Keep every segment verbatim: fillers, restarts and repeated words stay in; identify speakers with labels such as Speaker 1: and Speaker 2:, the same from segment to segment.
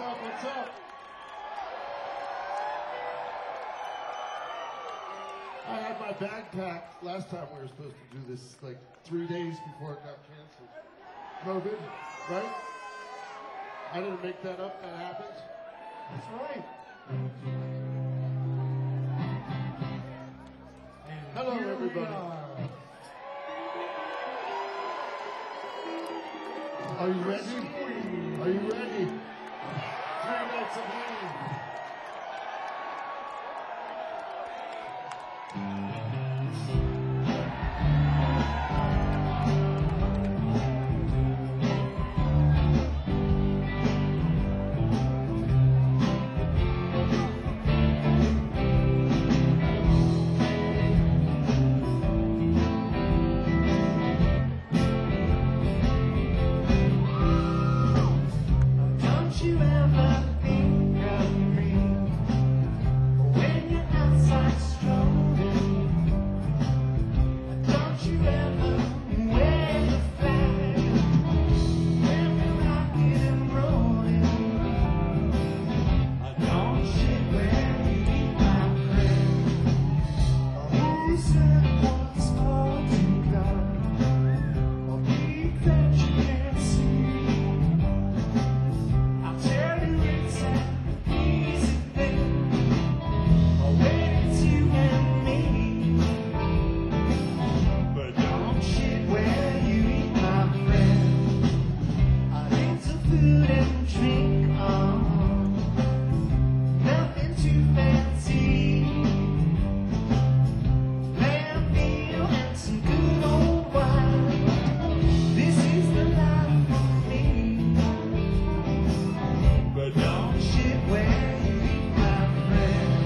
Speaker 1: up? What's up? I had my bag packed last time we were supposed to do this, like three days before it got canceled. COVID, right? I didn't make that up. That happens. That's right.
Speaker 2: And
Speaker 1: Hello,
Speaker 2: here we
Speaker 1: everybody.
Speaker 2: are.
Speaker 1: Are you ready? Are you ready? Three nights of pain.
Speaker 3: Don't you ever think of me when you're outside strolling? Don't you ever wave the flag when we're rocking and rolling? Don't you when you meet my friend? Who said what's all to God? Or think that you can't see? I'll tell you it's an easy thing. Oh, when it's you and me. But don't shit where you eat, my friend. I into food and drink, oh, nothing too fancy. Lamb meal and some good old wine. This is the life for me. But don't shit where you eat, my friend.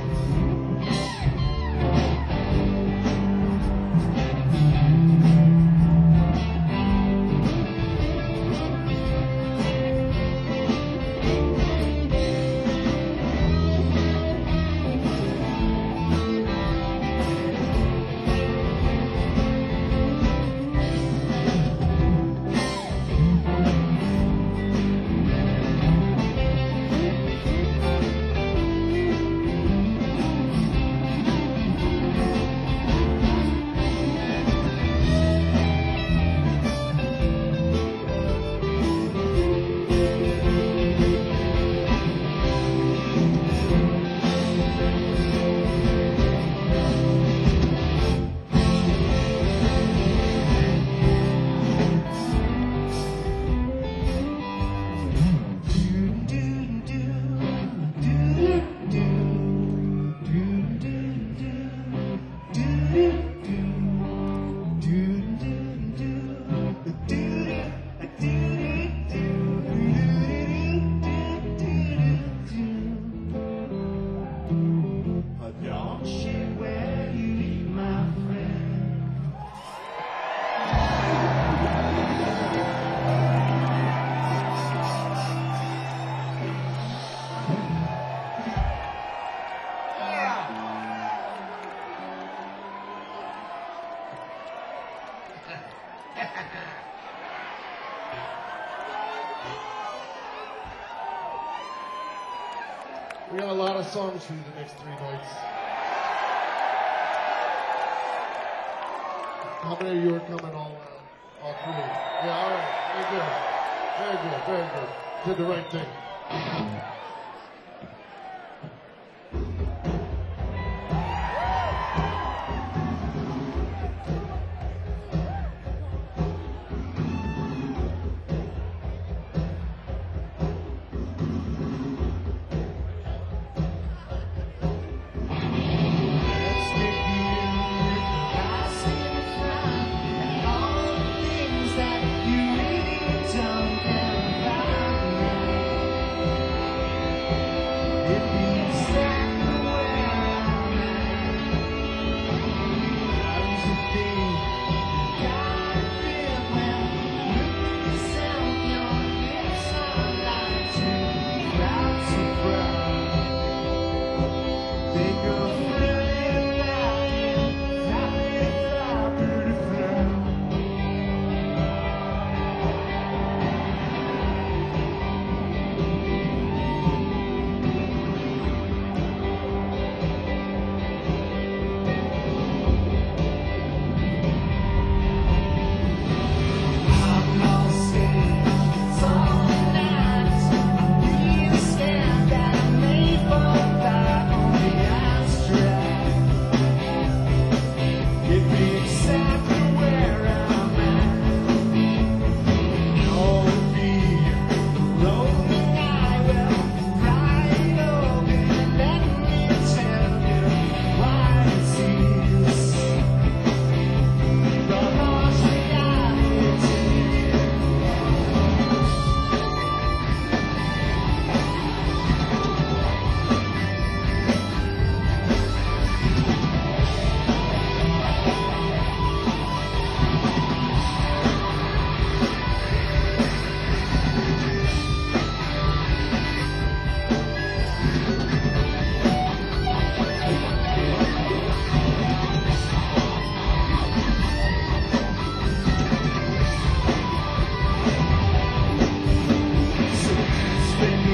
Speaker 3: Don't shit where you eat, my friend.
Speaker 1: We got a lot of songs for you the next three nights. How many of you are coming all uh, all three? Yeah, all right. Very good. Very good. Very good. Did the right thing.
Speaker 3: Let's begin with the rising sun and all the things that you really don't care about.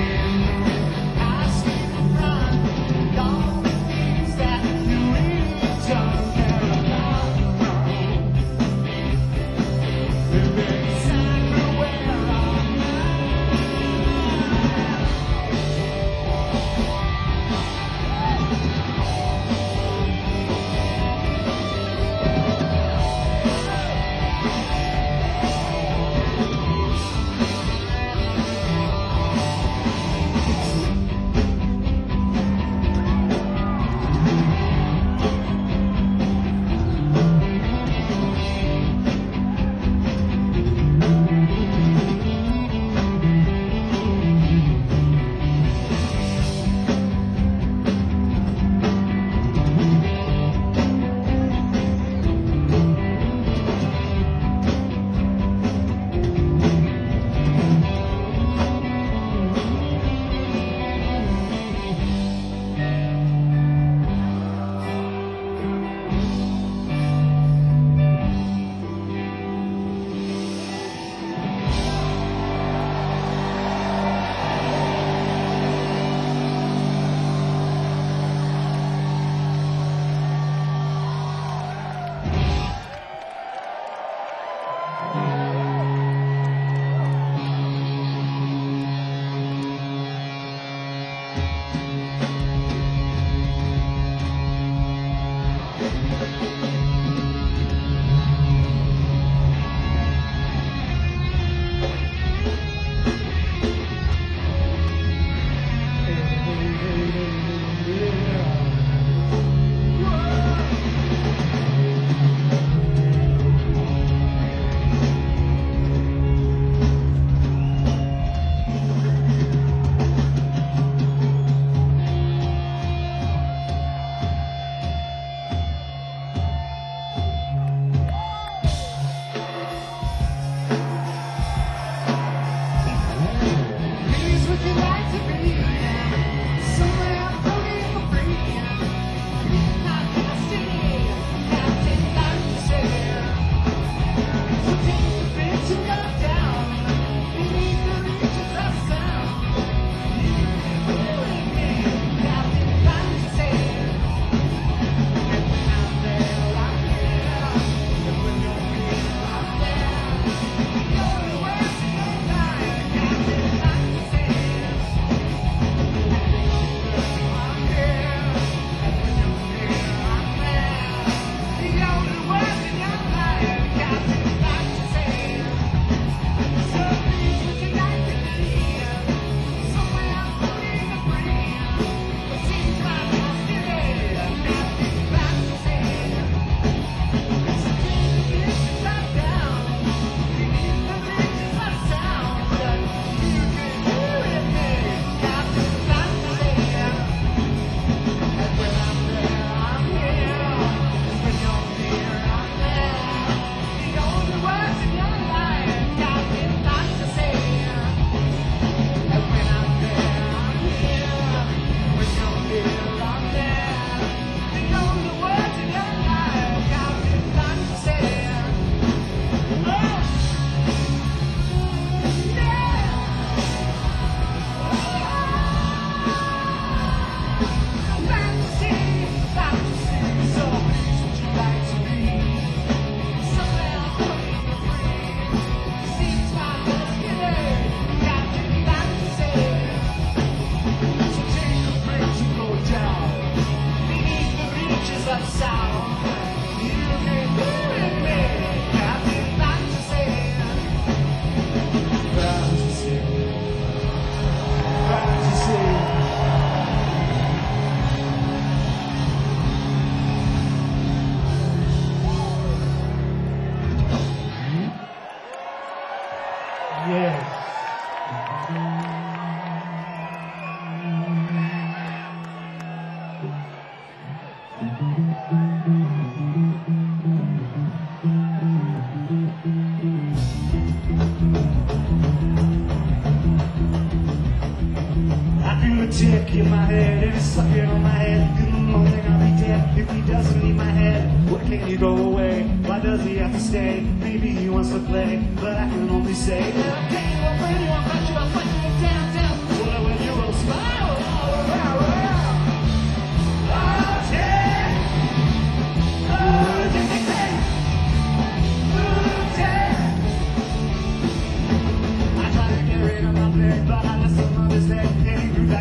Speaker 3: tick in my head and it's sucking on my head. In the morning I'll be dead if he doesn't leave my head. Why can't he go away? Why does he have to stay? Maybe he wants to play, but I can only say that I can't go for anyone but you. I'm fighting it down, down. What I went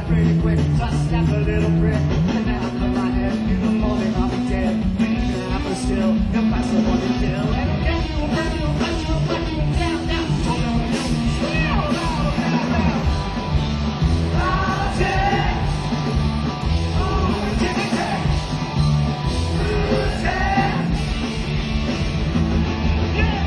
Speaker 3: pretty quick, so I snap a little prick. And then I cut my head, in the morning I'll be dead. Breathing half a still, impossible to kill. And I'll get you, break you, cut you, cut you, down, down. Hold on, you, squeal, down, down, down. I'll take, ooh, take it, take. Ooh, take. Yeah.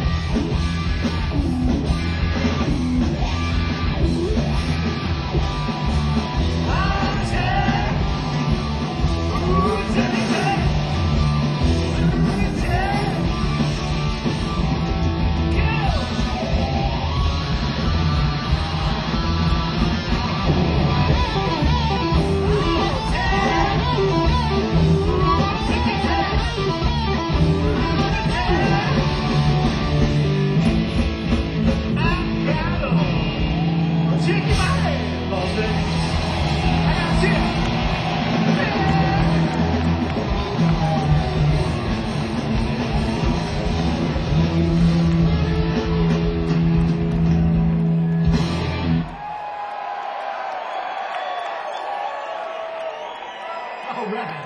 Speaker 3: All right.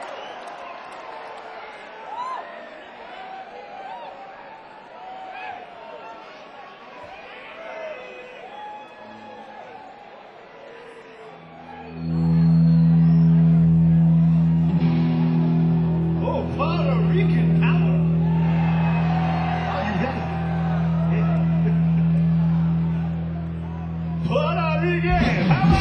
Speaker 3: Oh, Puerto Rican power. Are you ready? Yeah. Puerto Rican power.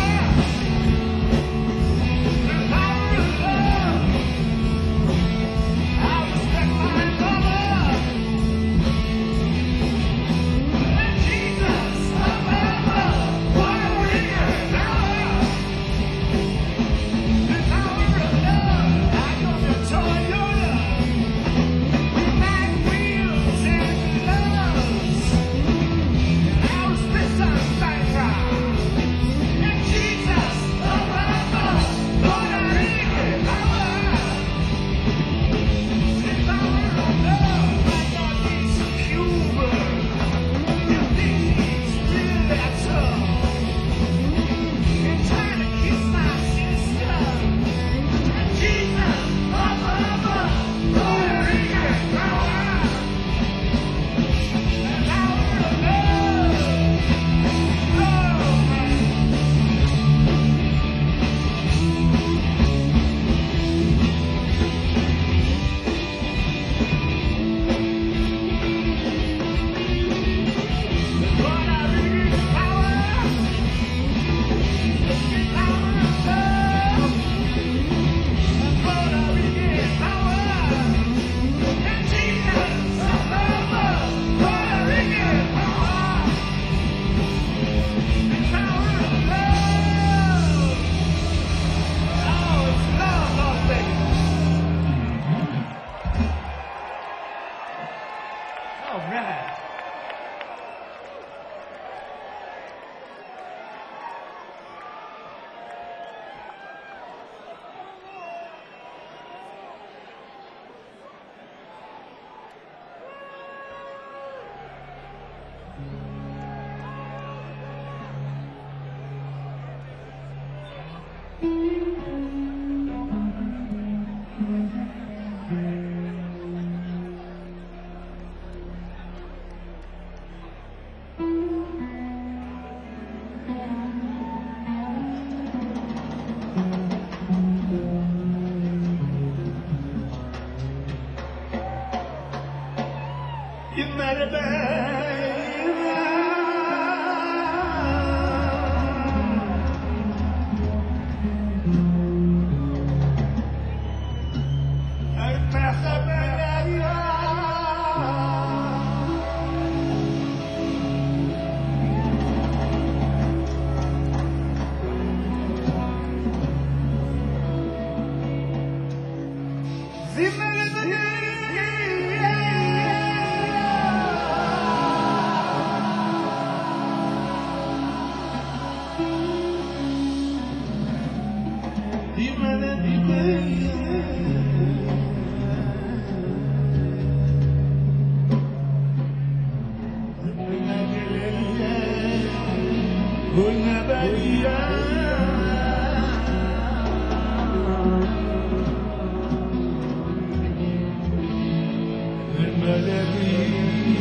Speaker 3: All right. You made it baby. Una bahía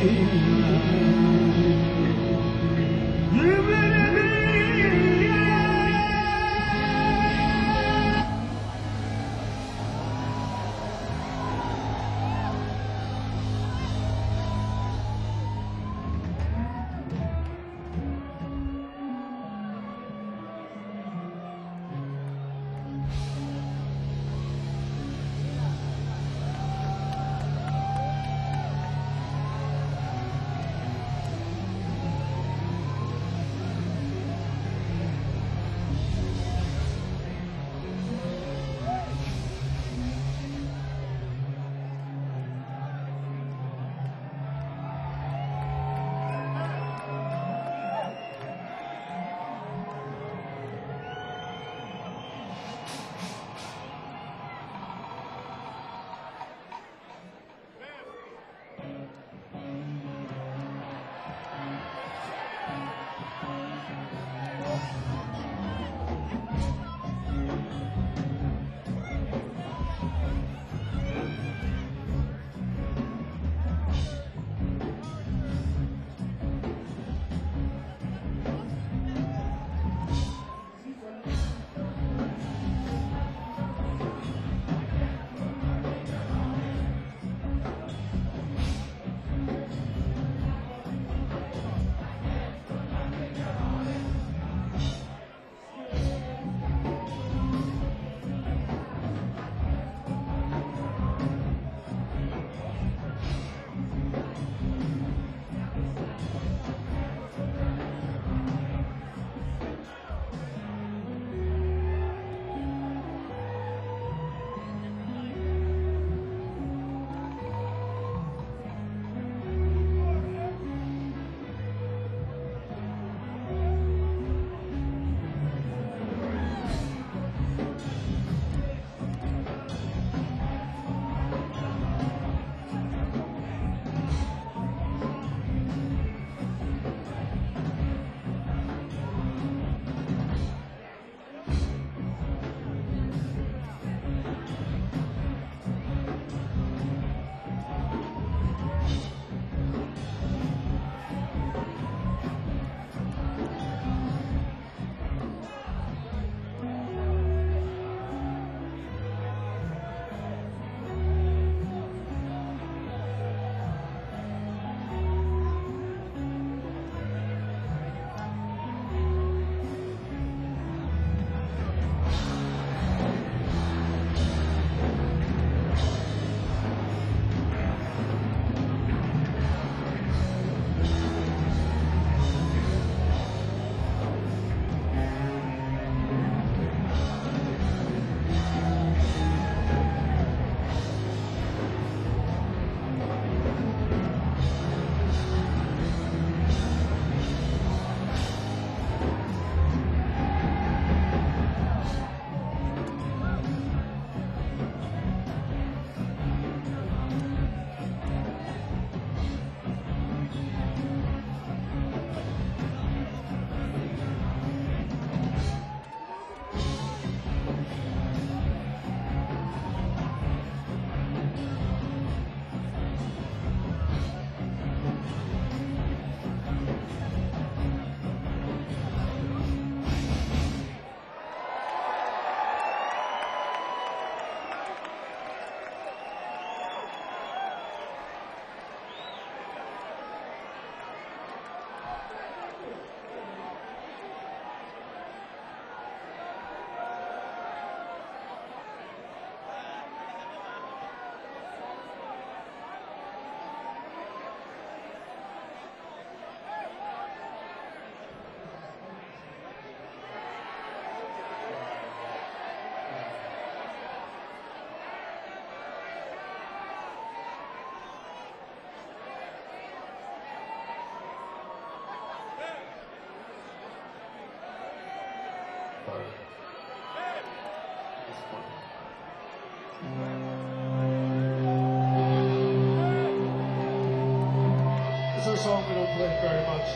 Speaker 1: This is a song we don't play very much.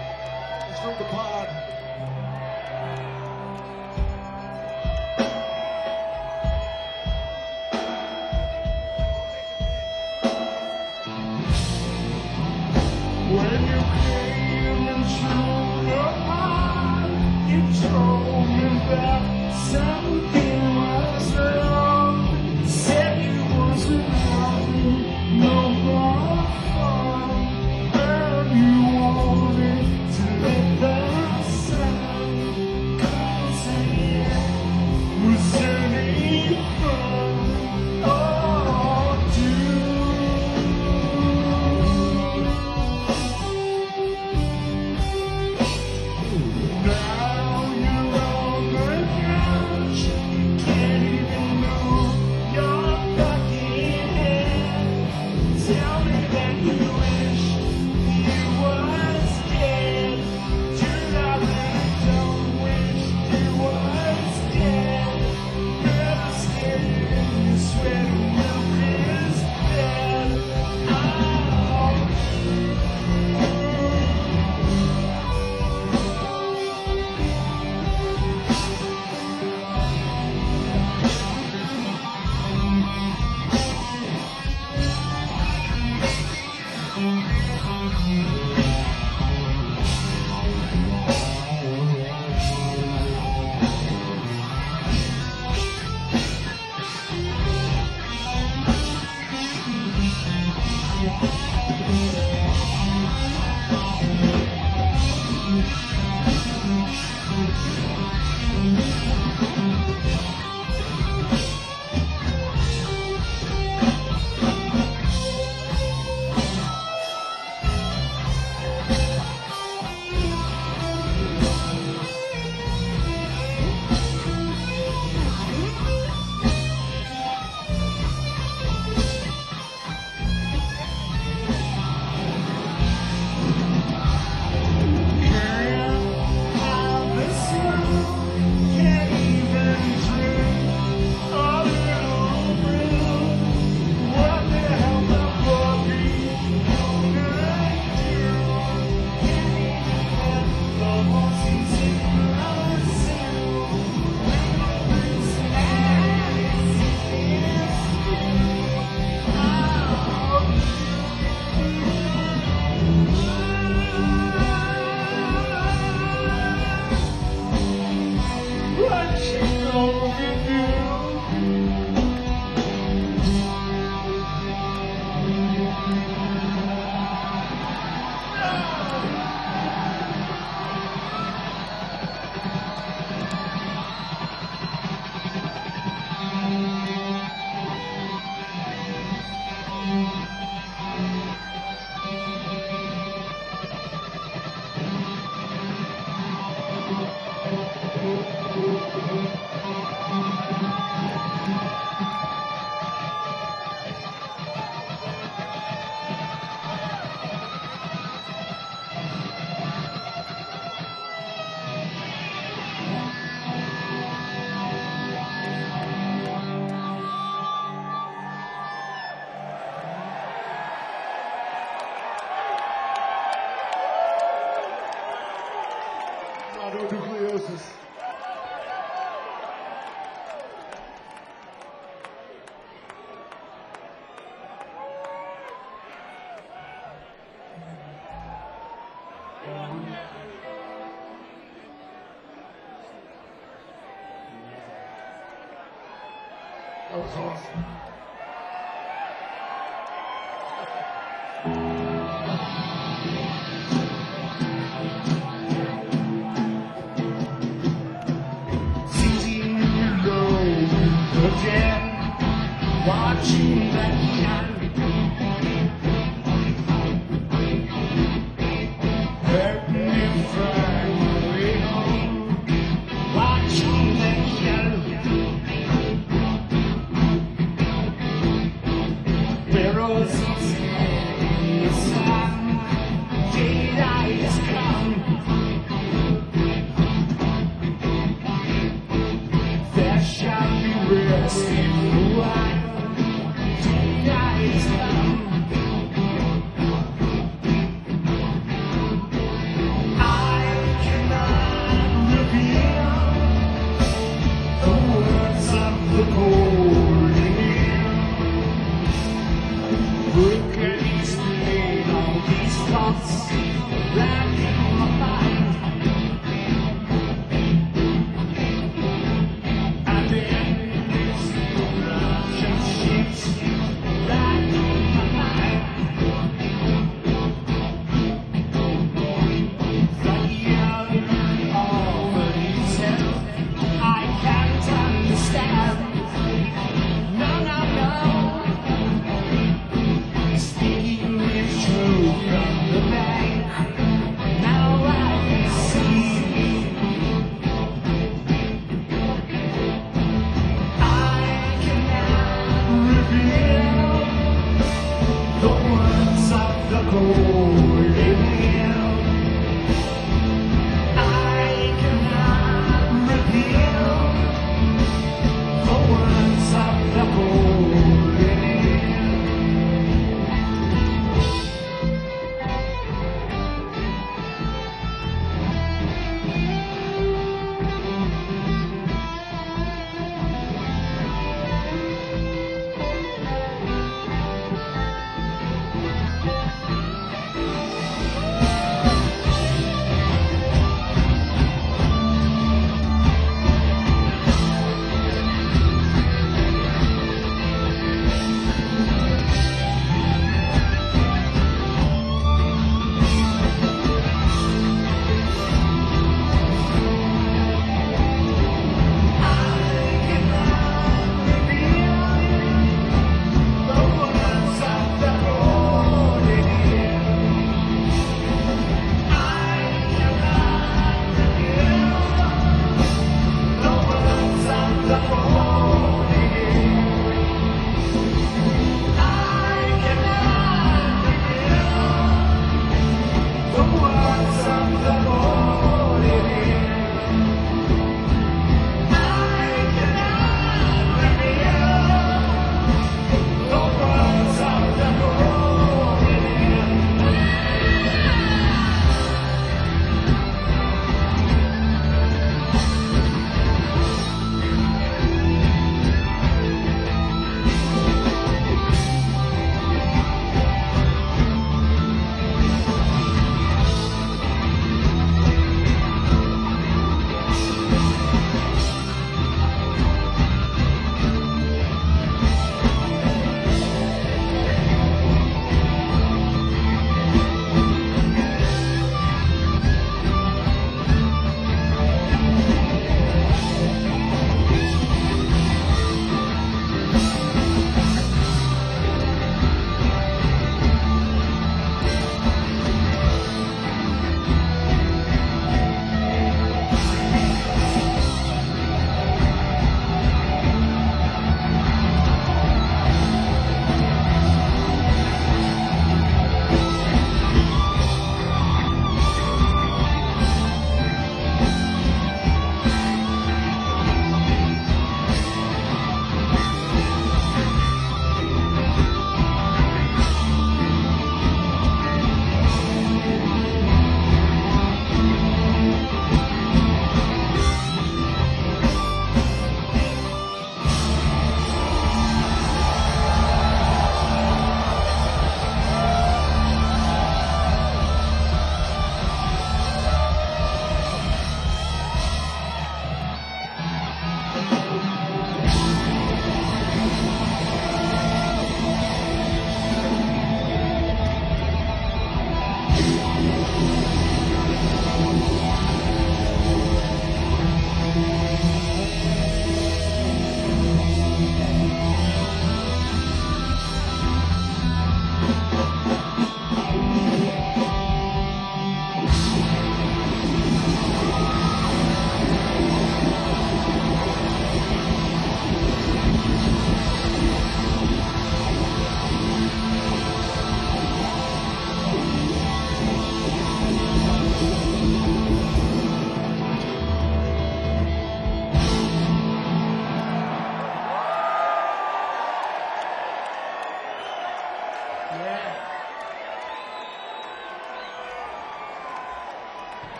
Speaker 1: It's from the pod. That was awesome.
Speaker 3: Sitting alone again, watching that young hurt me finally home, watching that young barrels in the sun, daylight has come. There shall be rest in a while. Daylight has come. I cannot reveal the words of the golden ear. Who can explain all these thoughts that in my mind? And the endless rush of ships that in my mind. The young of himself I can't understand. No, no, no. Speaking is true from the bank. Now I see. I cannot reveal the words of the golden ear. I cannot reveal the words of the golden ear.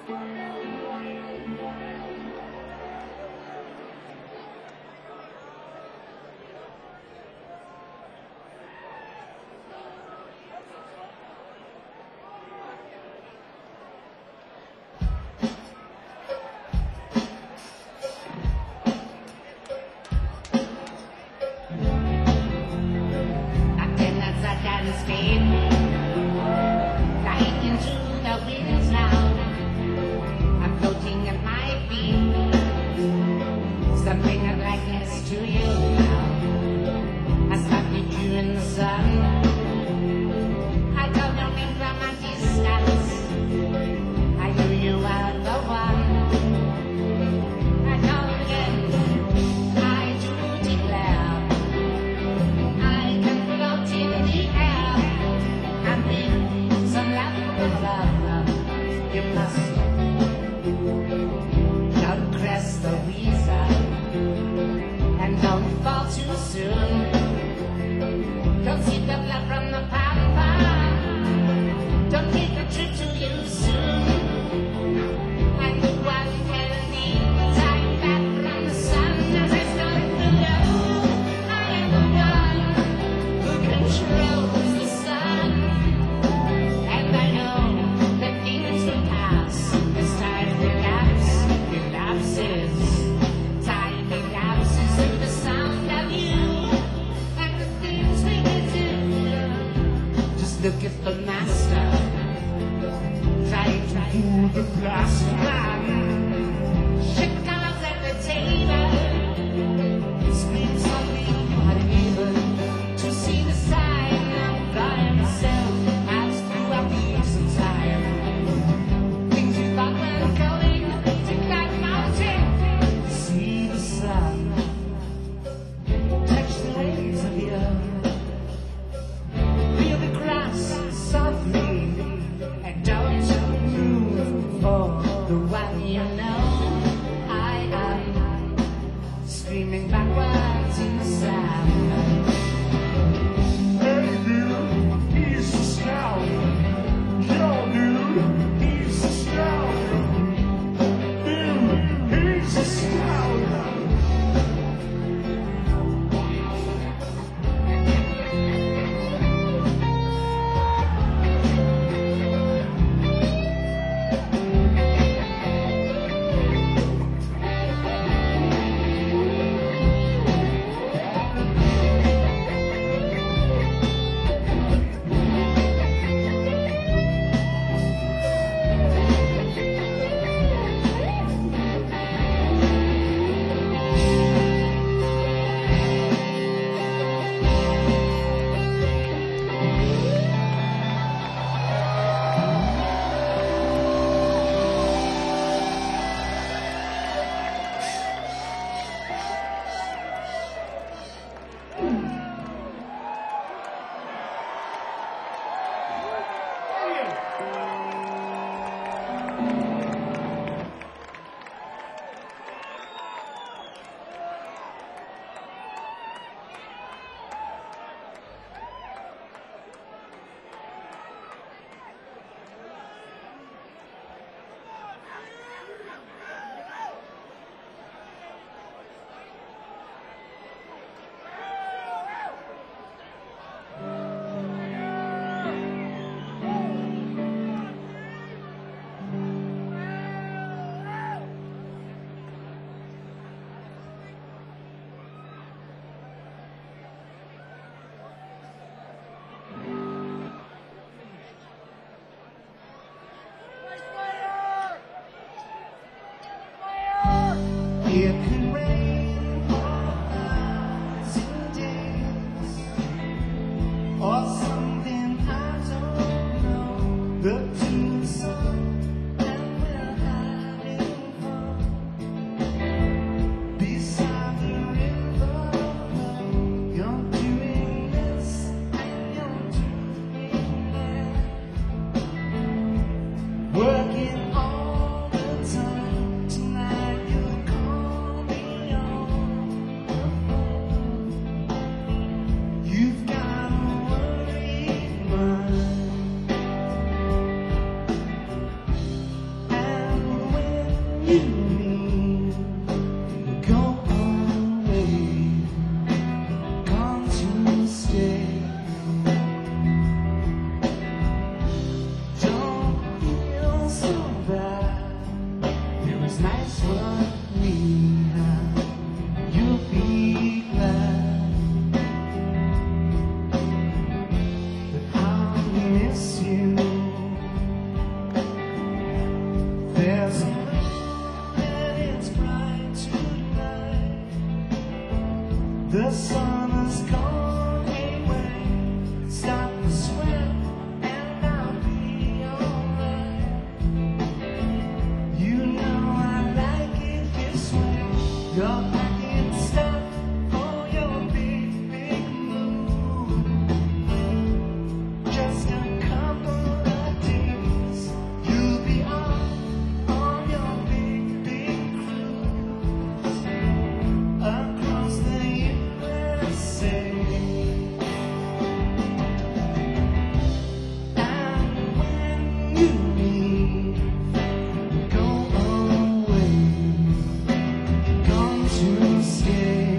Speaker 2: Antennas are done speed, flying into the winds now. I'm floating at my feet, something of likeness to you now. I spotted you in the sun. I don't know me from a distance. I knew you were the one. I don't again. I do declare. I can float in the air and breathe some laughter love. You must not crest the weasel and don't fall too soon. Don't see the blood from the pampa. Don't take a trip to you soon. I'm the one healthy, time back from the sun as I start below. I am the one who controls the sun, and I know that things will pass as time relapses, relapses. Time relapses to the sound of you and the things we can do. Just look at the master trying to fool the plastic man. Shit comes at the table. Screams on me, unable to see the sign. I myself pass through our peaks of time. Things you thought were going to that mountain. See the sun, touch the waves of the earth. Feel the grass softly, and don't move for the one you Here's nice what we have. You'll be glad that I'll miss you. There's a moon and it's bright tonight. The sun has gone away. Stop the sweat and I'll be alright. You know I like it this way. You're packing stuff for your big, big move. Just a couple of days, you'll be off on your big, big cruise across the U S A. And when you leave, go away, come to stay.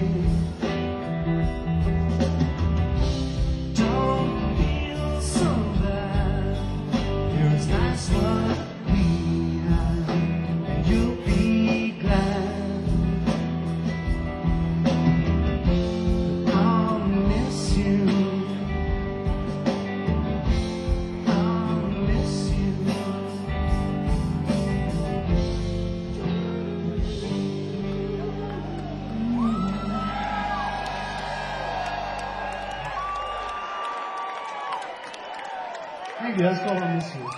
Speaker 2: Don't feel so bad. Here's nice what we have, and you'll be glad that I'll miss you. I'll miss you.
Speaker 3: Thank you. That's called I Miss You.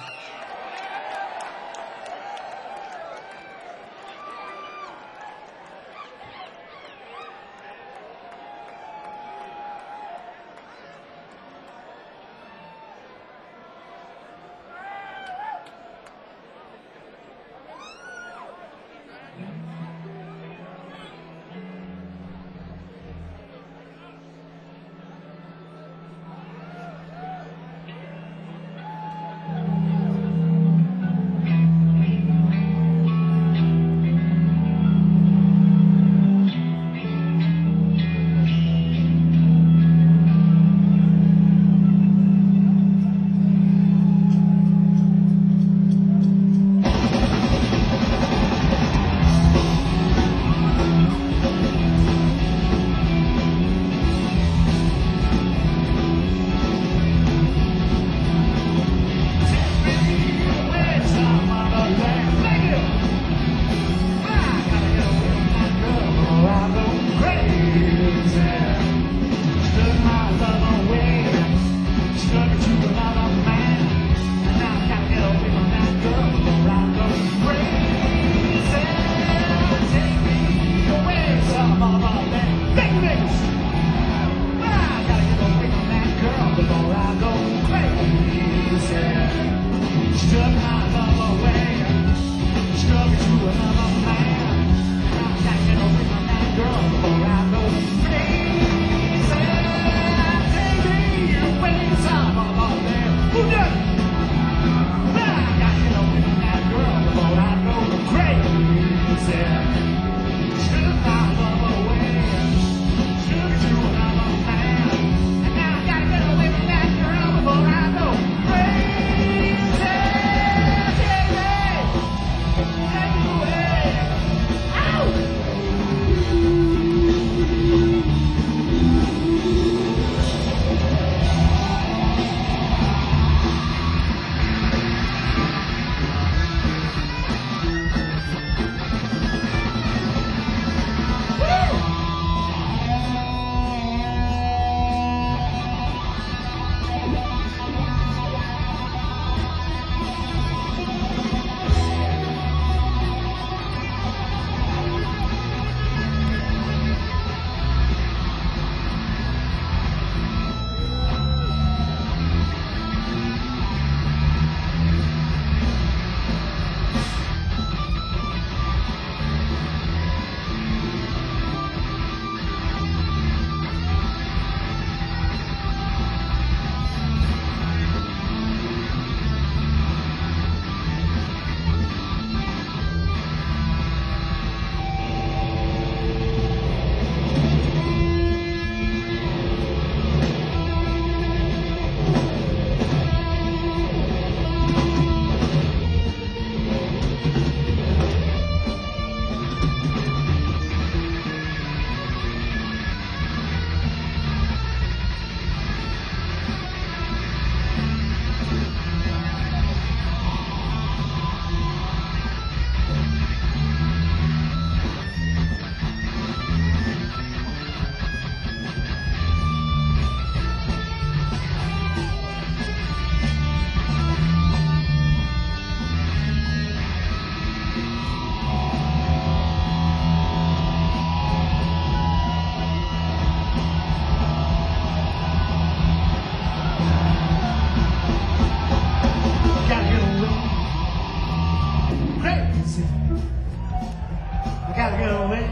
Speaker 3: gotta get away.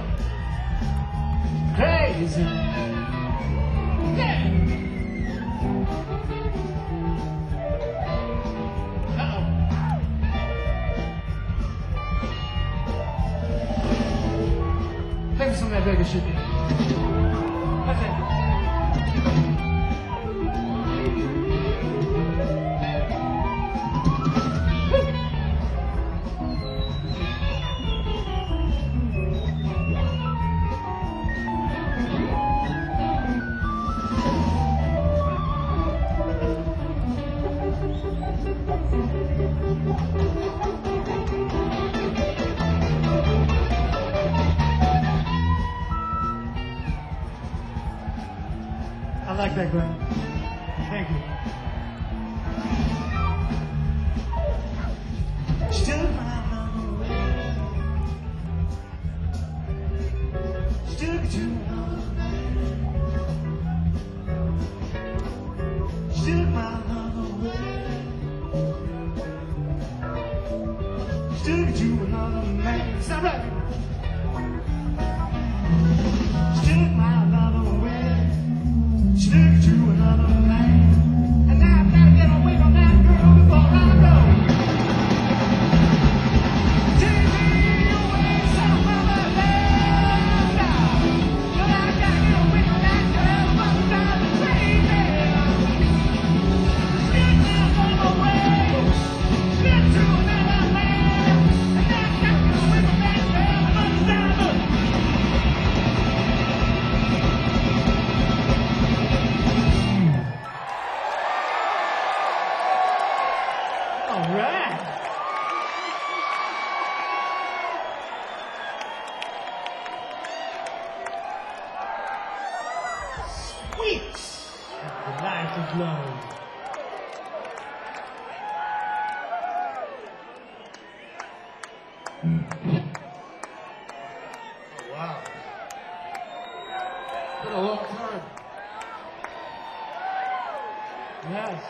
Speaker 3: Crazy. Yeah. Uh-oh. Play me some of that Vegas shit, man. What's that? I like that, Glenn. Thank you. Still my love away. Still get you another man. Still my love away. Still get you another man. Stop right. Still my love away. Stick to another man. And now I've gotta get away from that girl before I go. Take me away some other land. But I gotta get away from that girl before I'm crazy. Stick me away. Stick to another land. And now I've gotta get away from that girl before I'm all right. Sweet. The light of love.
Speaker 1: Wow. It's been a long time.
Speaker 3: Yes.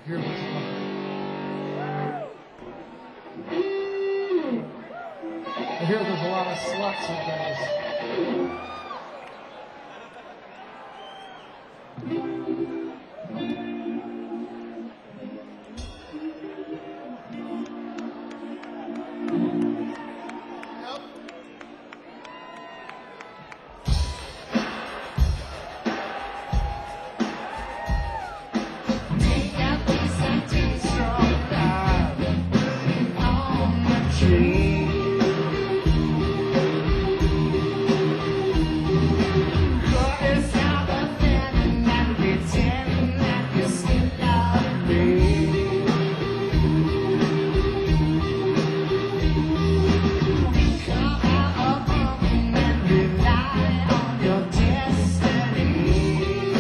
Speaker 3: here with you. I hear there's a lot of sluts in Vegas.
Speaker 2: Take out this empty straw on the tree. Cut yourself a thin and pretend that you still love me. Come out of home and rely on your destiny.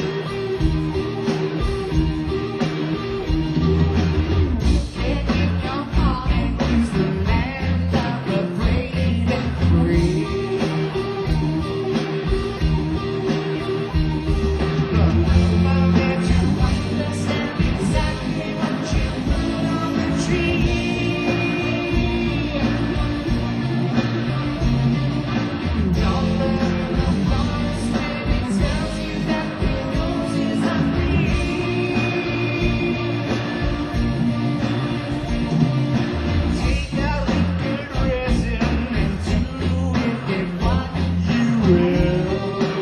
Speaker 2: Get in your heart and use the land of the brave and free. I'm there to understand exactly what you put on the tree. Don't burn the forest when it tells you that the roses are free. Take a liquid resin and do with it what you will.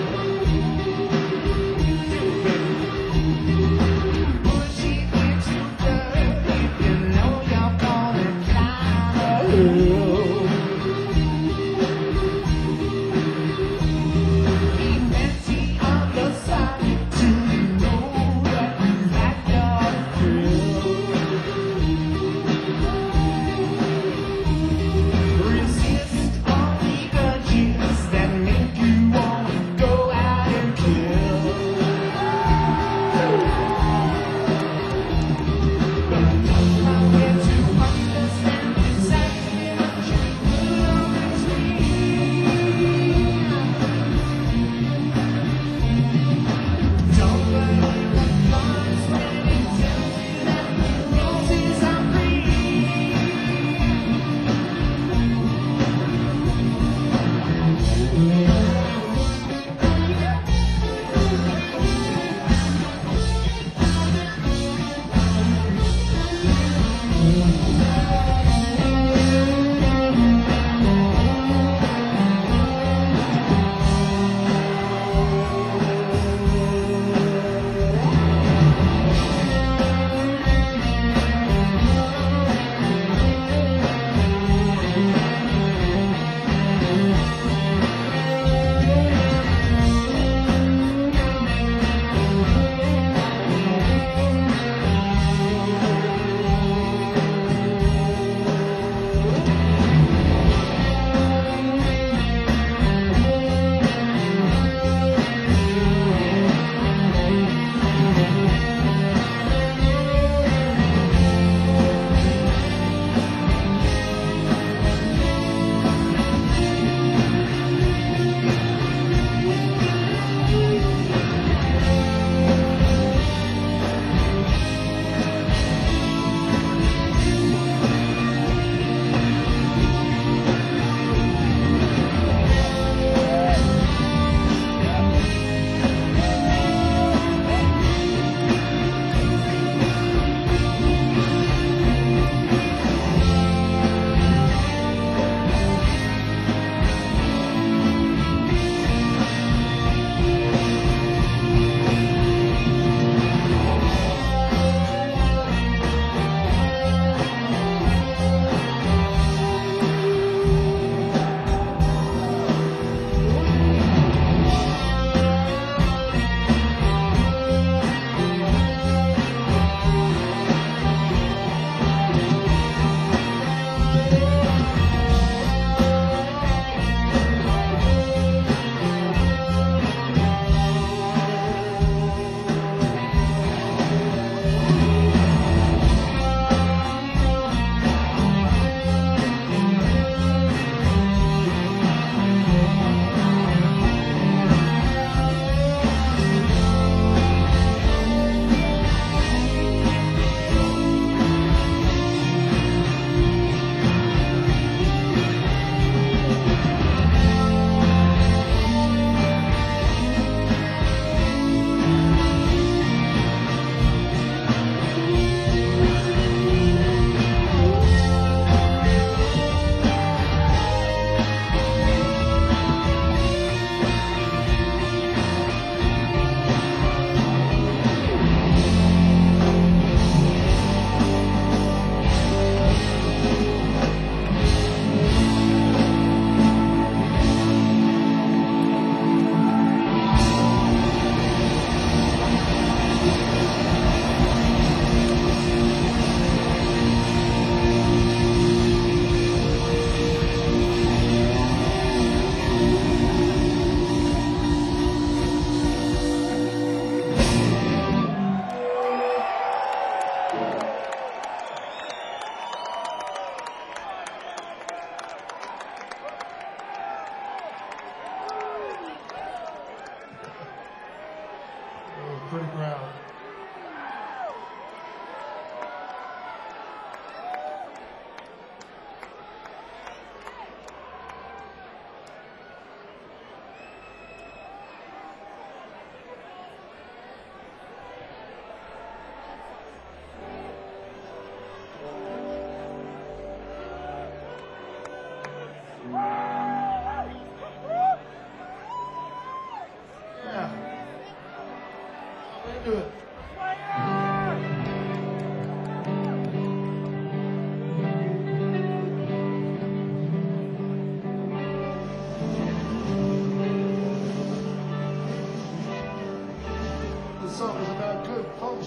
Speaker 2: Push it into dirt if you know you're gonna climb a hill. Be plenty on the side to know that you had your fill. Resist all the urges that make you want to go out and kill. I'm here to understand exactly what you put on the tree. Don't burn the forest when it tells you that the roses are free.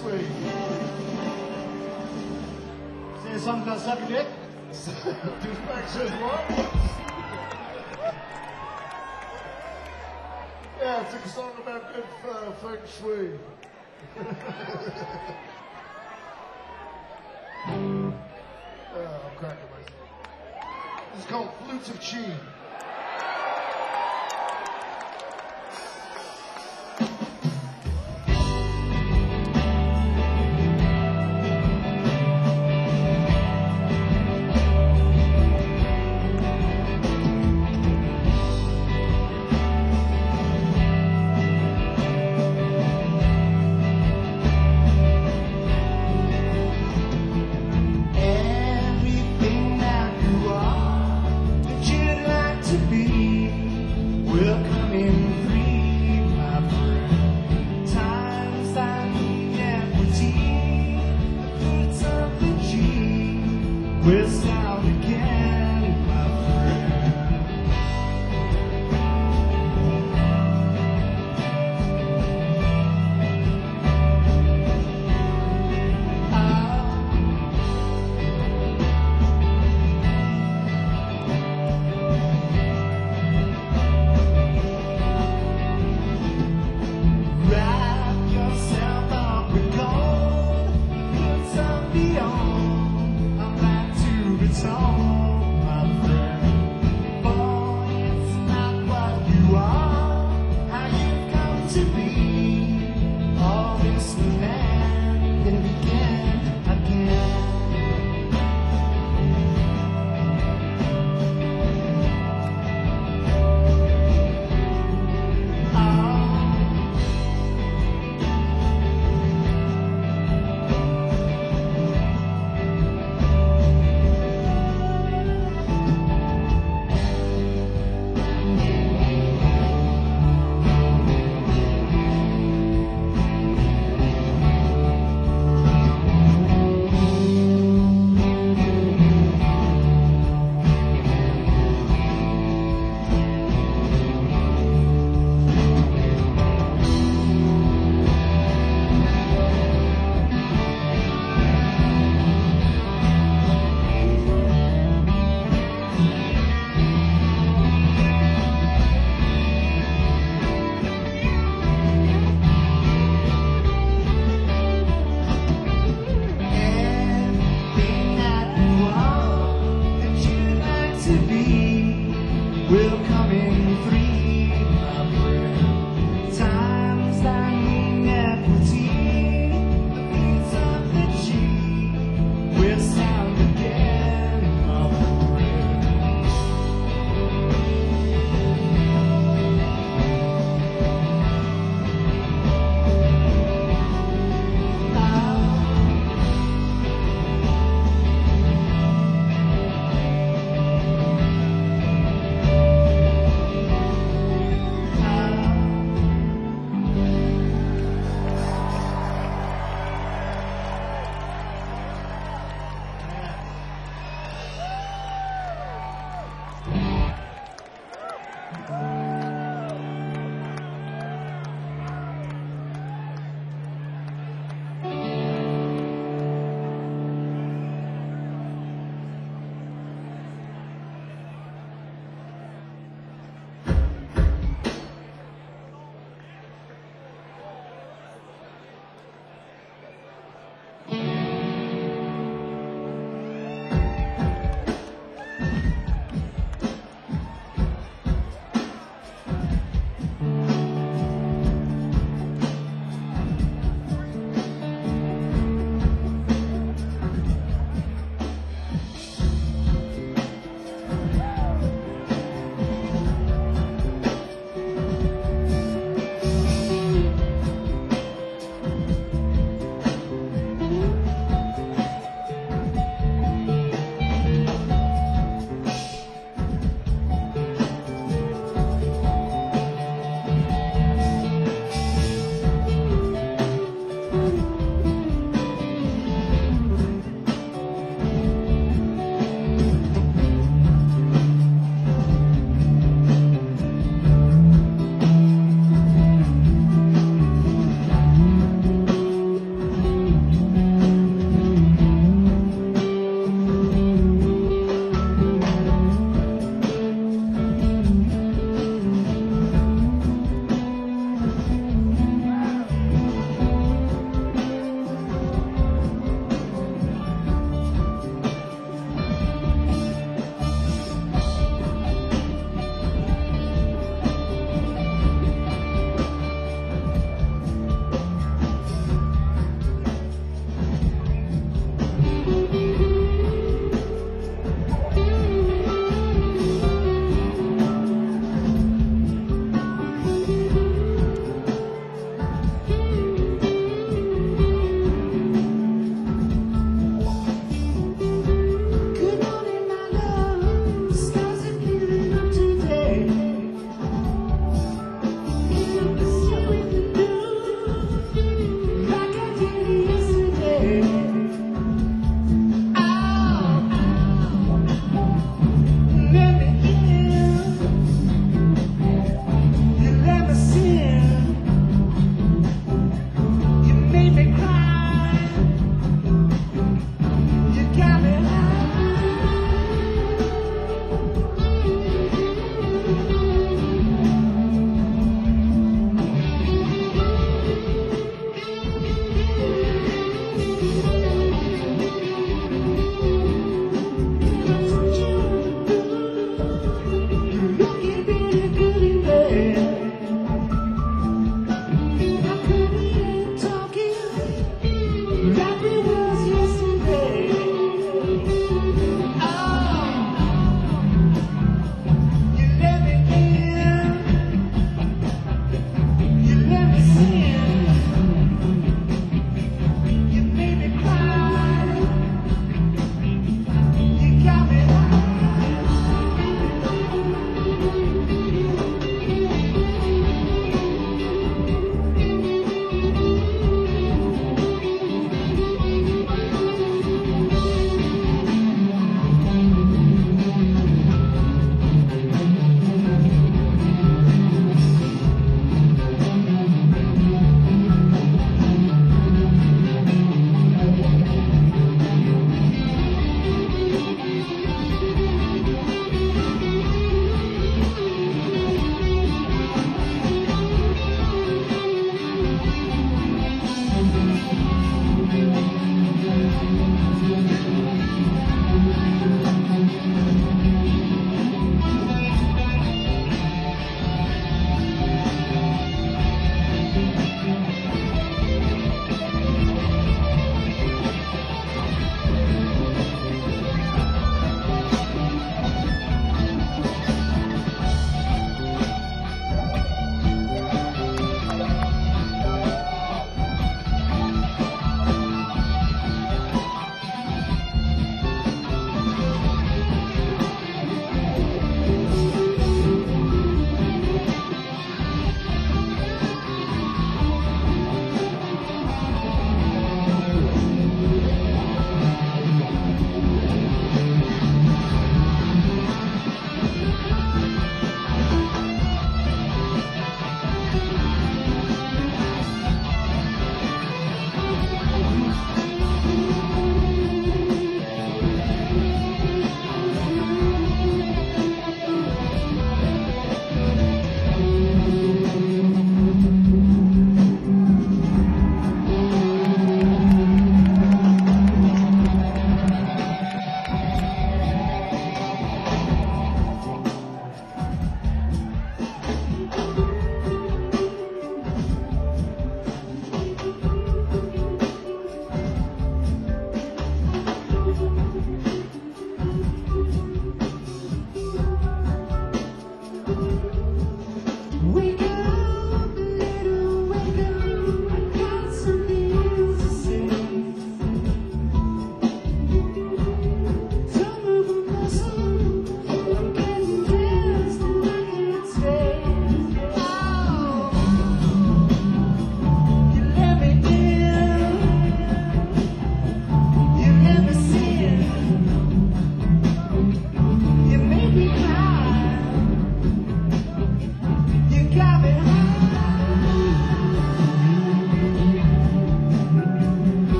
Speaker 1: Sway.
Speaker 3: Say something about suck a dick.
Speaker 1: Douchebag says what? Yeah, it's a song about good uh, feng shui. uh, I'm cracking myself. This is called Flutes of Chi.
Speaker 3: Everything that you are, that you'd like to be, will come in free, my friend. Times I need equity, the fruits of the G will sound again, my friend. Wrap yourself up with gold, put some beyond. I'm back to return, my friend. Boy, it's not what you are, how you've come to be. All this will end and begin again.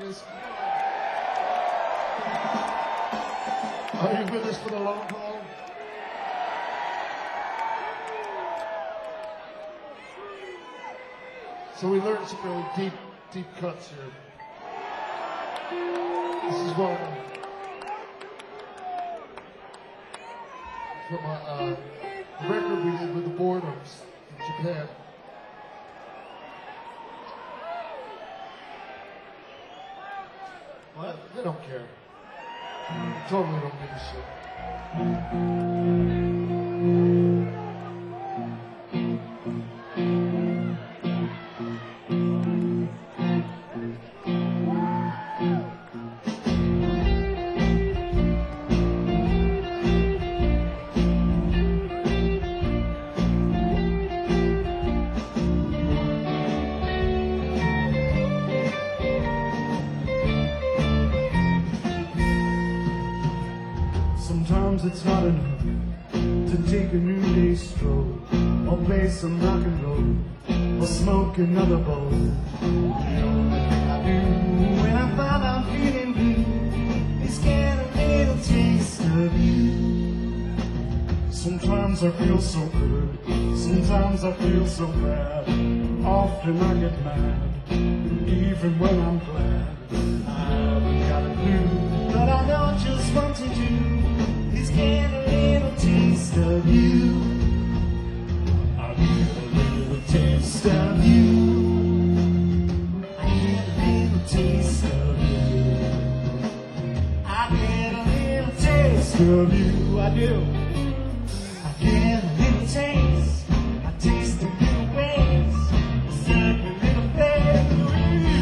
Speaker 1: is. Are you with us for the long haul? So we learned some really deep, deep cuts here. This is one of them. From a uh, record we did with the Boredoms from Japan. What? They don't care. Totally don't give a shit.
Speaker 3: Sometimes it's not enough to take a new day stroll, or play some rock and roll, or smoke another bowl. The only thing I do when I find I'm feeling blue is get a little taste of you. Sometimes I feel so good, sometimes I feel so bad. Often I get mad, even when I'm glad. I haven't got a clue, but I know just what to do. Get a little taste of you. I get a little taste of you. I get a little taste of you. I get a little taste of you. I do. I get a little taste. I taste the little ways. It's like a little bit of you.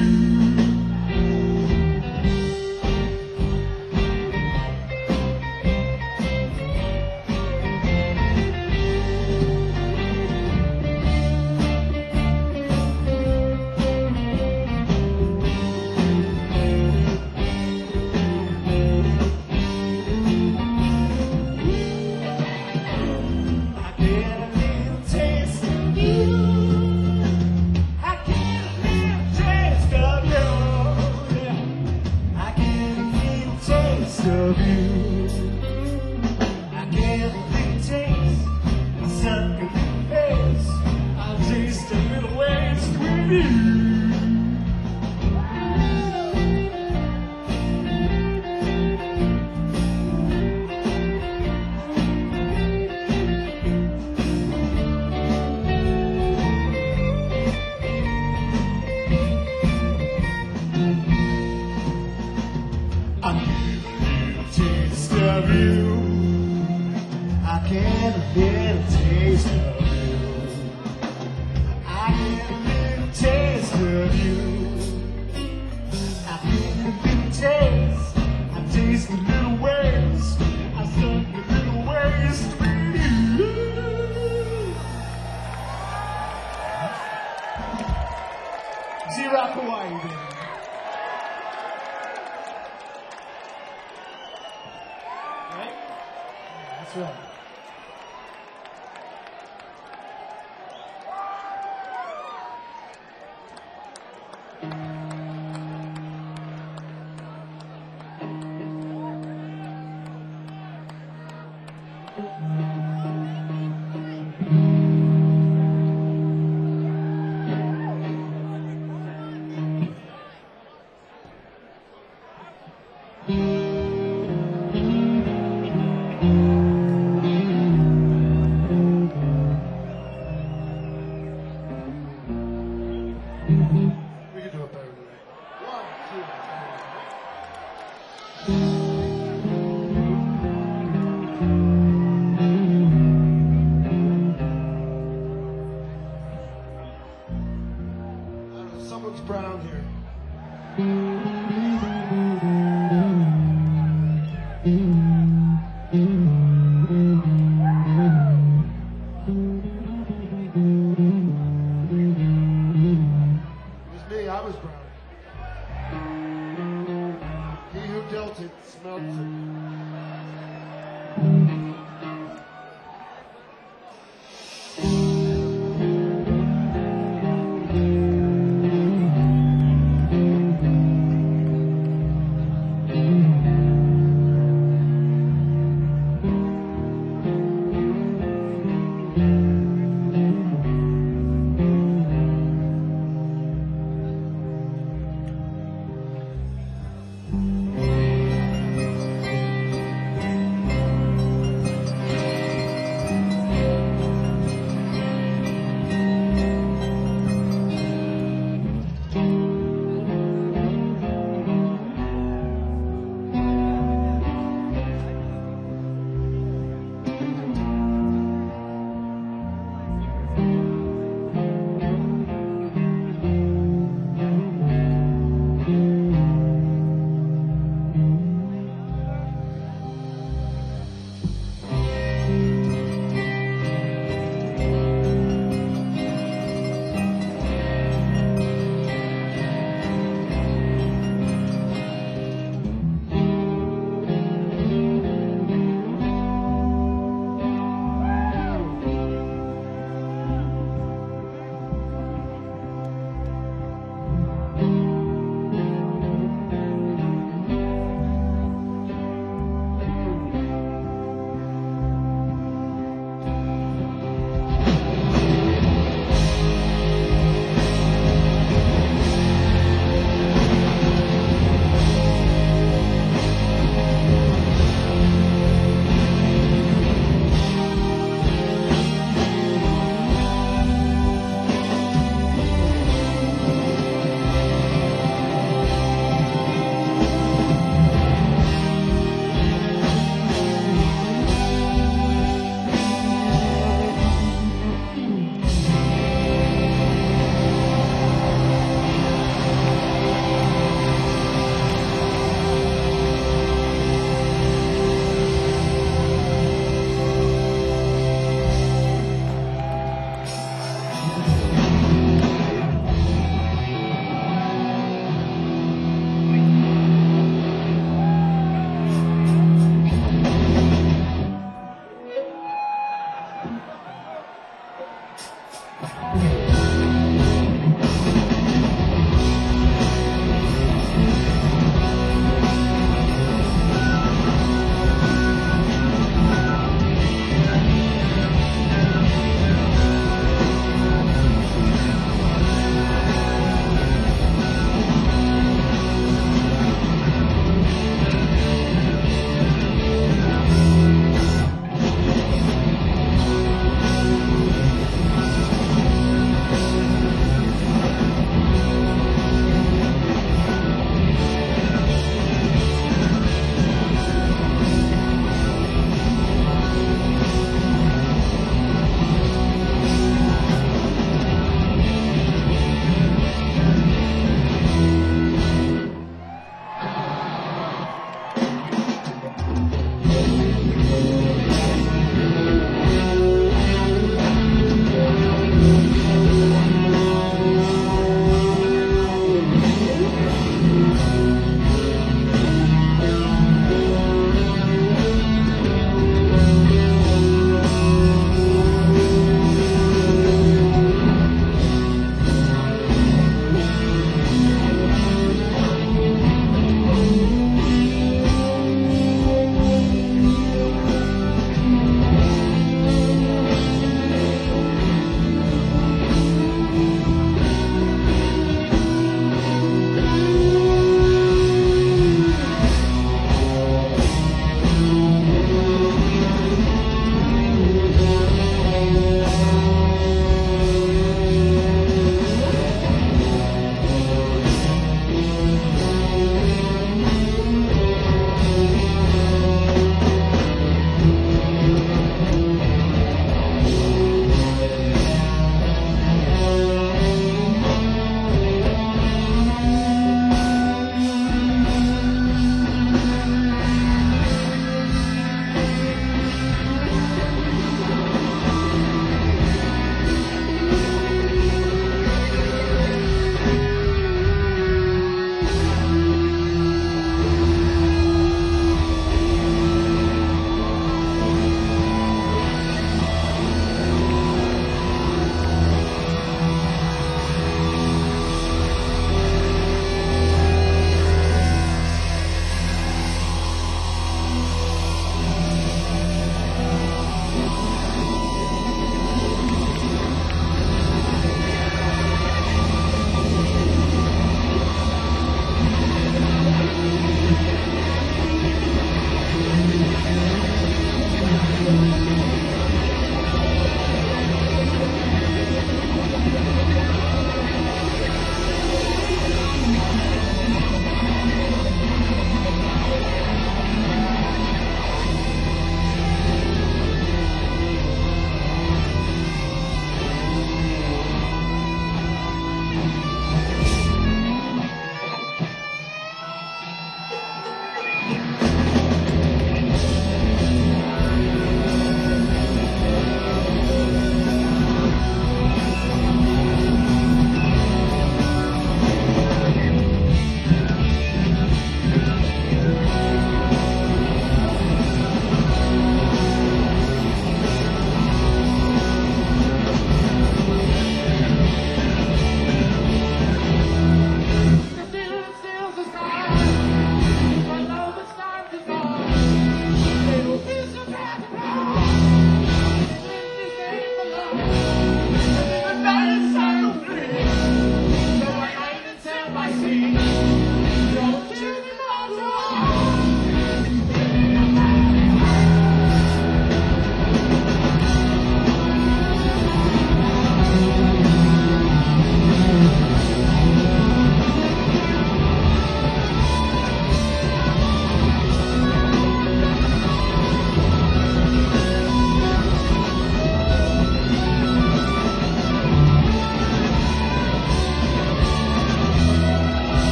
Speaker 3: Of you, I get a little taste, I suck a little face, I taste a little waste with you. Taste of you, I get a little taste of you. I get a little taste of you. I get a little taste. I taste a little waste. I suck a little waste with you. Zero Hawaii, baby. That's right.
Speaker 1: We can do it better than that. One, two, three.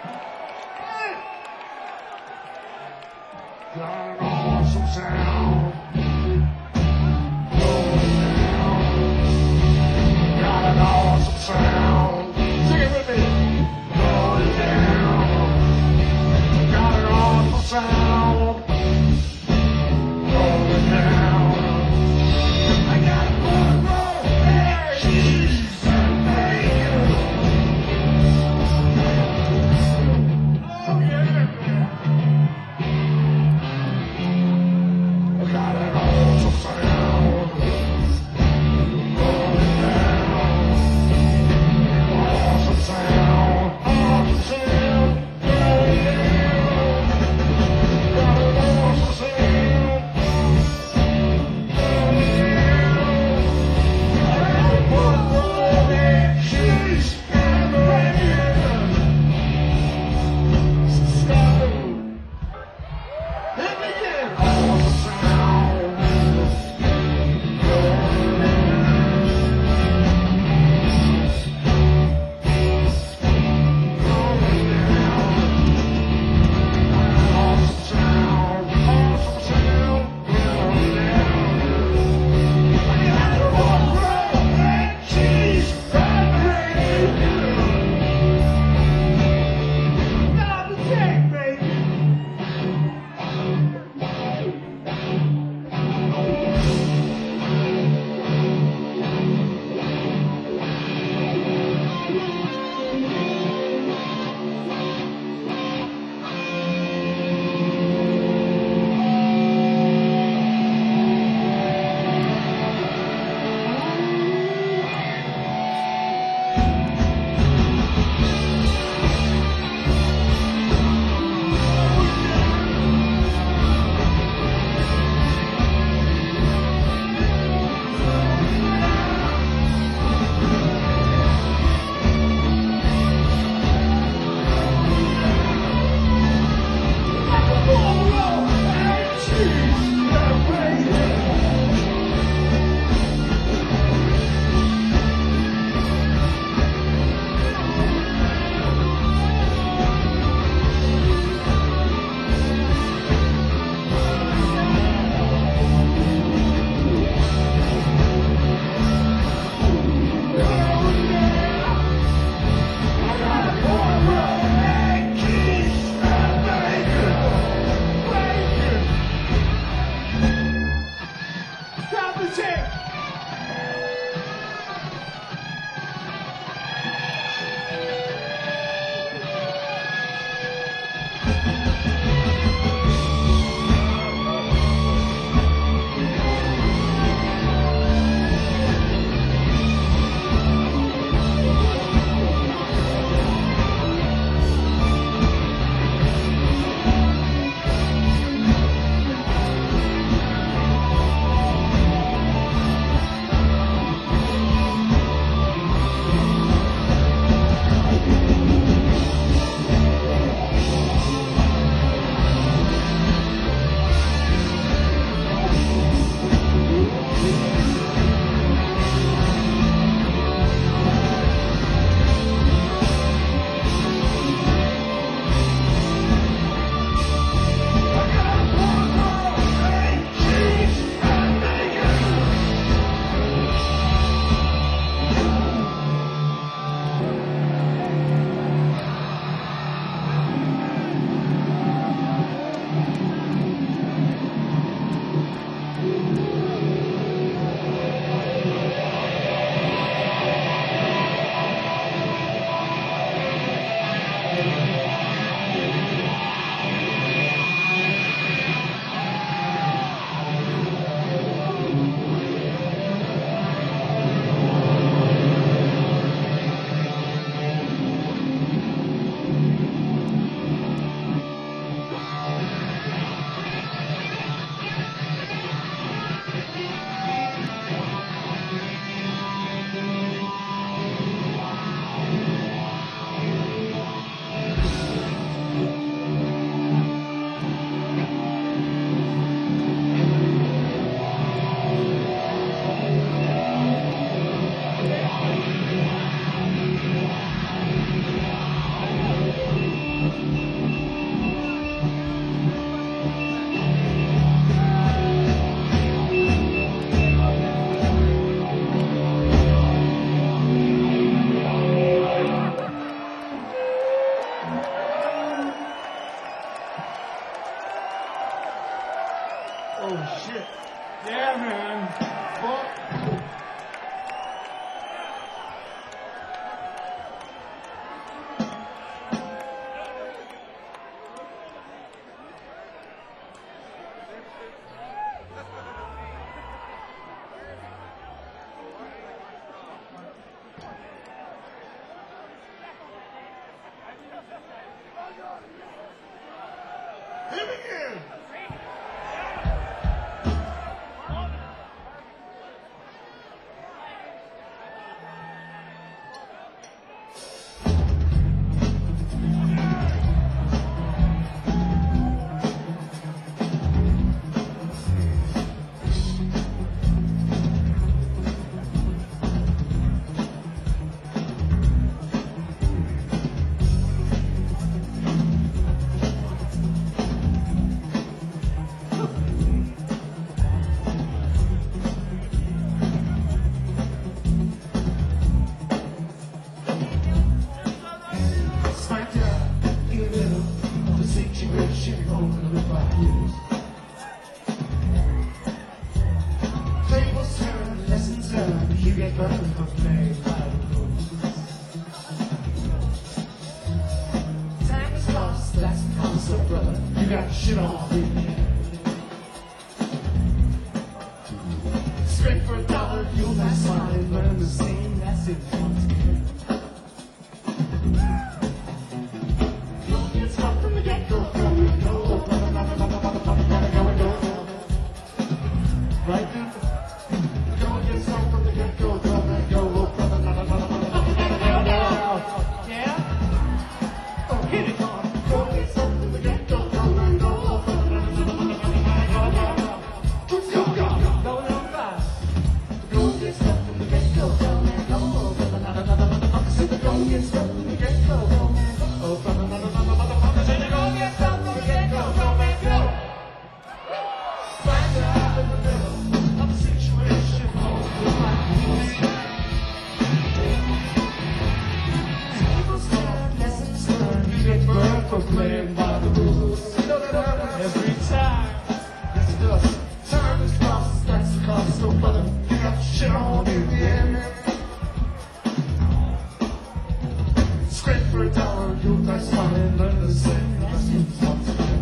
Speaker 3: Got an awesome sound. Going down. Got an awesome sound. Sing it with me. Going down. Got an awesome sound. Going down. I got a front row there, cheese and bacon. Oh yeah. I got you got shit on me. Straight for a dollar, you'll not smile and learn the same lesson once again. Don't get stuck from the get-go, go, go, right, dude? Don't get stuck from the get-go, go, go, yeah? Oh, hit it on. Don't get stuck from the get-go, go, go, go, let's go, go, go, no fast. Don't get stuck from the get-go, go, go, so don't get stuck from the get-go, go, oh, motherfuckers, and you don't get stuck from the get-go, go, go. Find yourself in the middle of a situation, oh, it's like tables turned, lessons learned, you get burned for playing by the rules. Every time, yes it does. Time is lost, that's the cost, so brother, you got shit on in the end. Scrape for a dollar, you'll die smiling and learn the same lessons once again.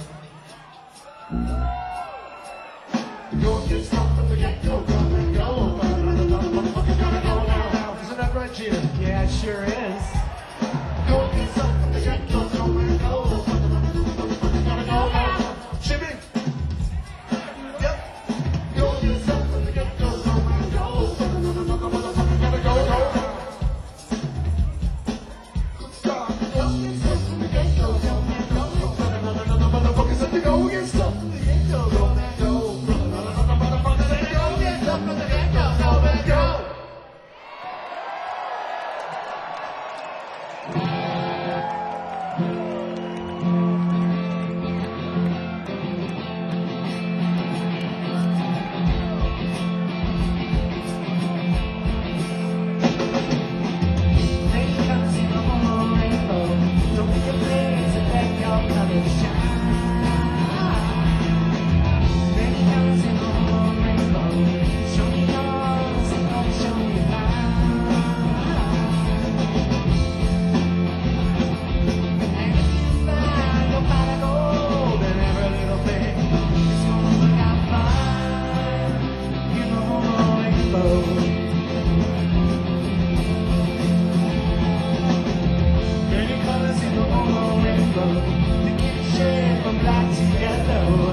Speaker 3: Don't get stuck from the get-go, go, go, go, motherfucker, gotta go now. Isn't that right, Gina? Yeah, it sure is. Don't get stuck from the get-go, go, go, go, motherfucker, gotta go now. Jimmy? Yep. Don't get stuck from the get-go, go, go, go, motherfucker, gotta go now. Good start. Don't get stuck from the get-go, go, go, go, motherfuckers, if you don't get stuck from the get-go, go, go, motherfuckers, if you don't get stuck from the get-go, go, go. Rain comes in a rainbow. Don't be afraid to let your colors shine. Rain comes in a rainbow. Show me yours and I'll show you mine. And if you find your pot of gold and every little thing is gonna work out fine in the rainbow. Many colors in the rainbow. You can shade from black to yellow.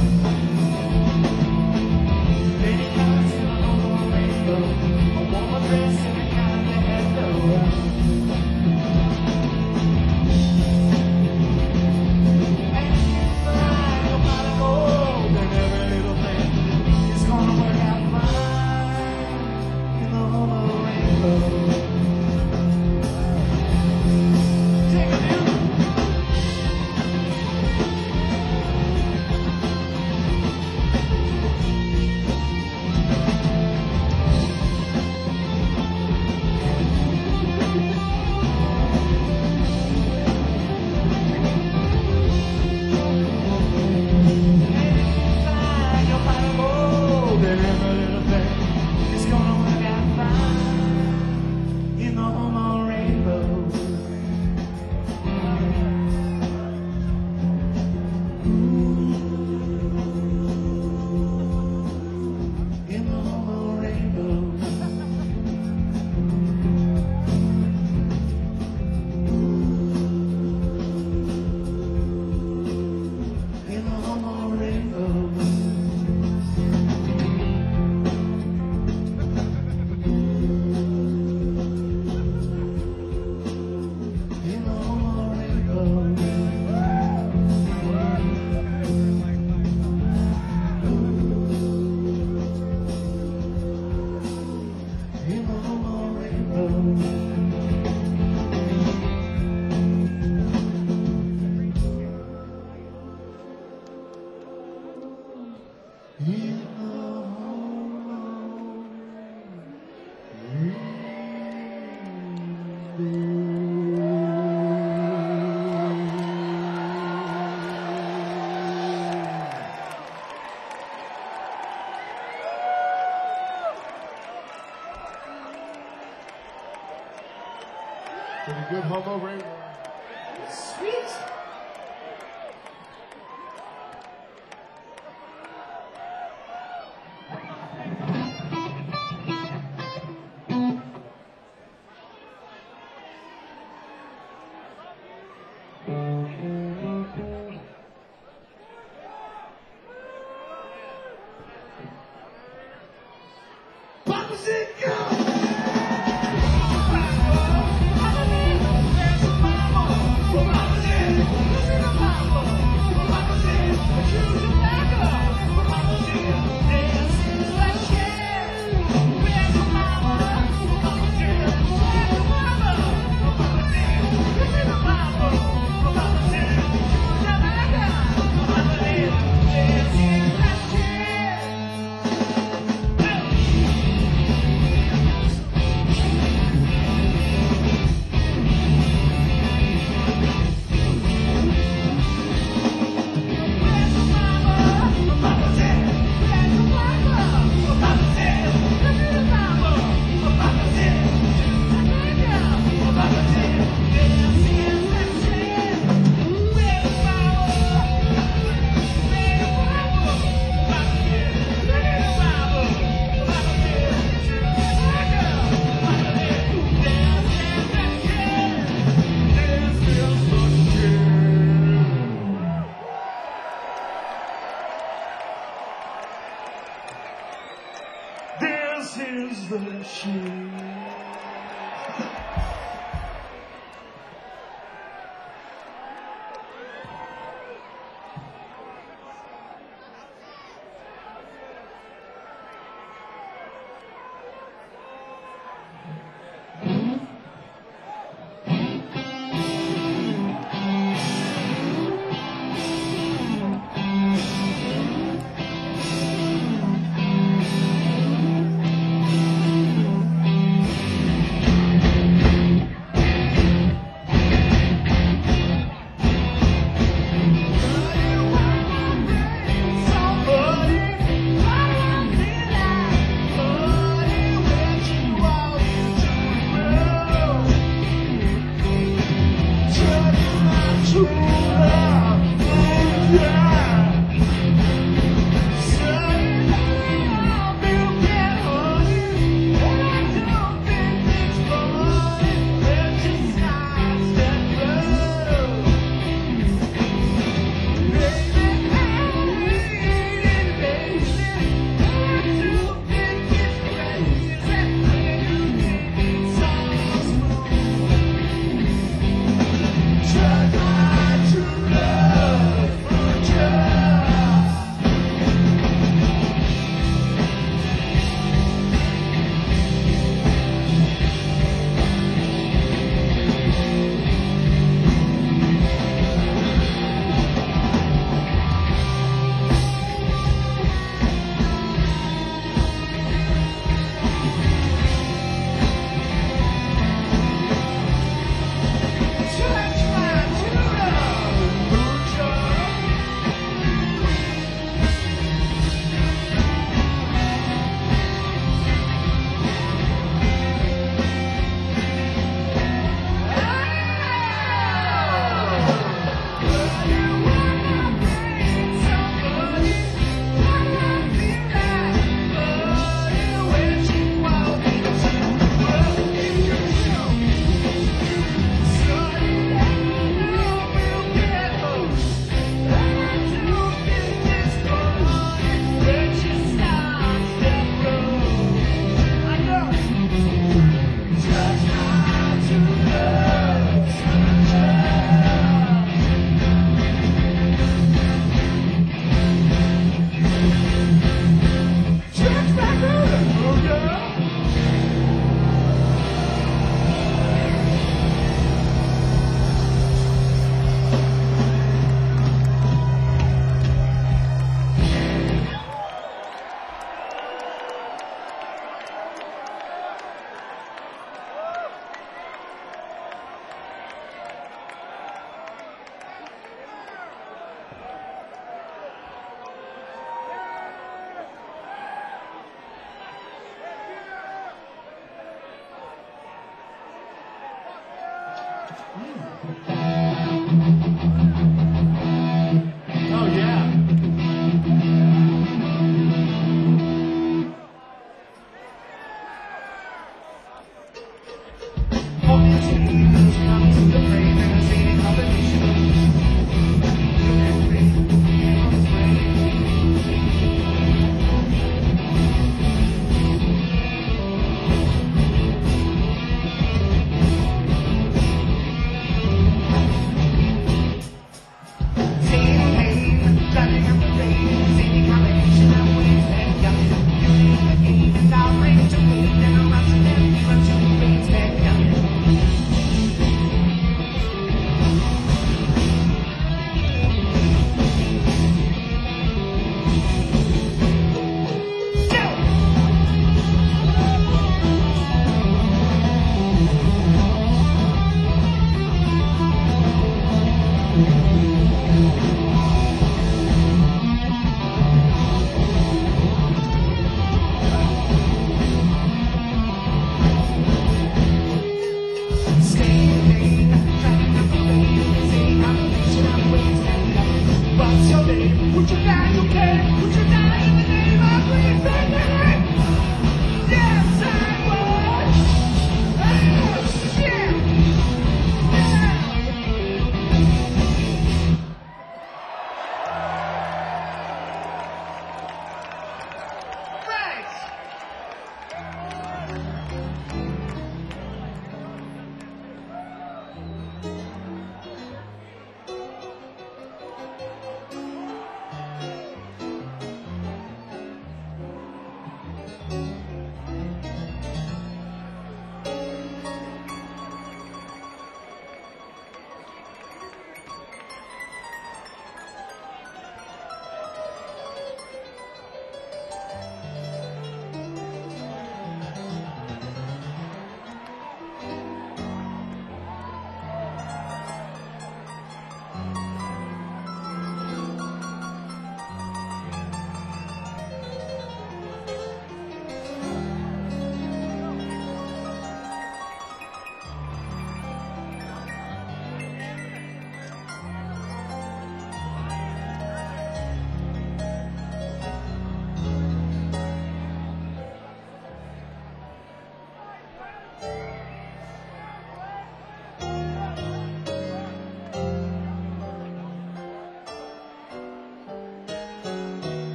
Speaker 3: Many colors in the rainbow. A warmer dress and a kind of hello. And if you find your pot of gold and every little thing is gonna work out fine in the rainbow. Take a view. Find your pot of gold and every little thing is gonna work out fine in the rainbow. In the rainbow. In the rainbow. In the
Speaker 1: Pretty good homo rainbow.
Speaker 2: Sweet.
Speaker 3: Oh, yeah. All the teams come to the frame and I sing all the nations. Look at me, I'm afraid.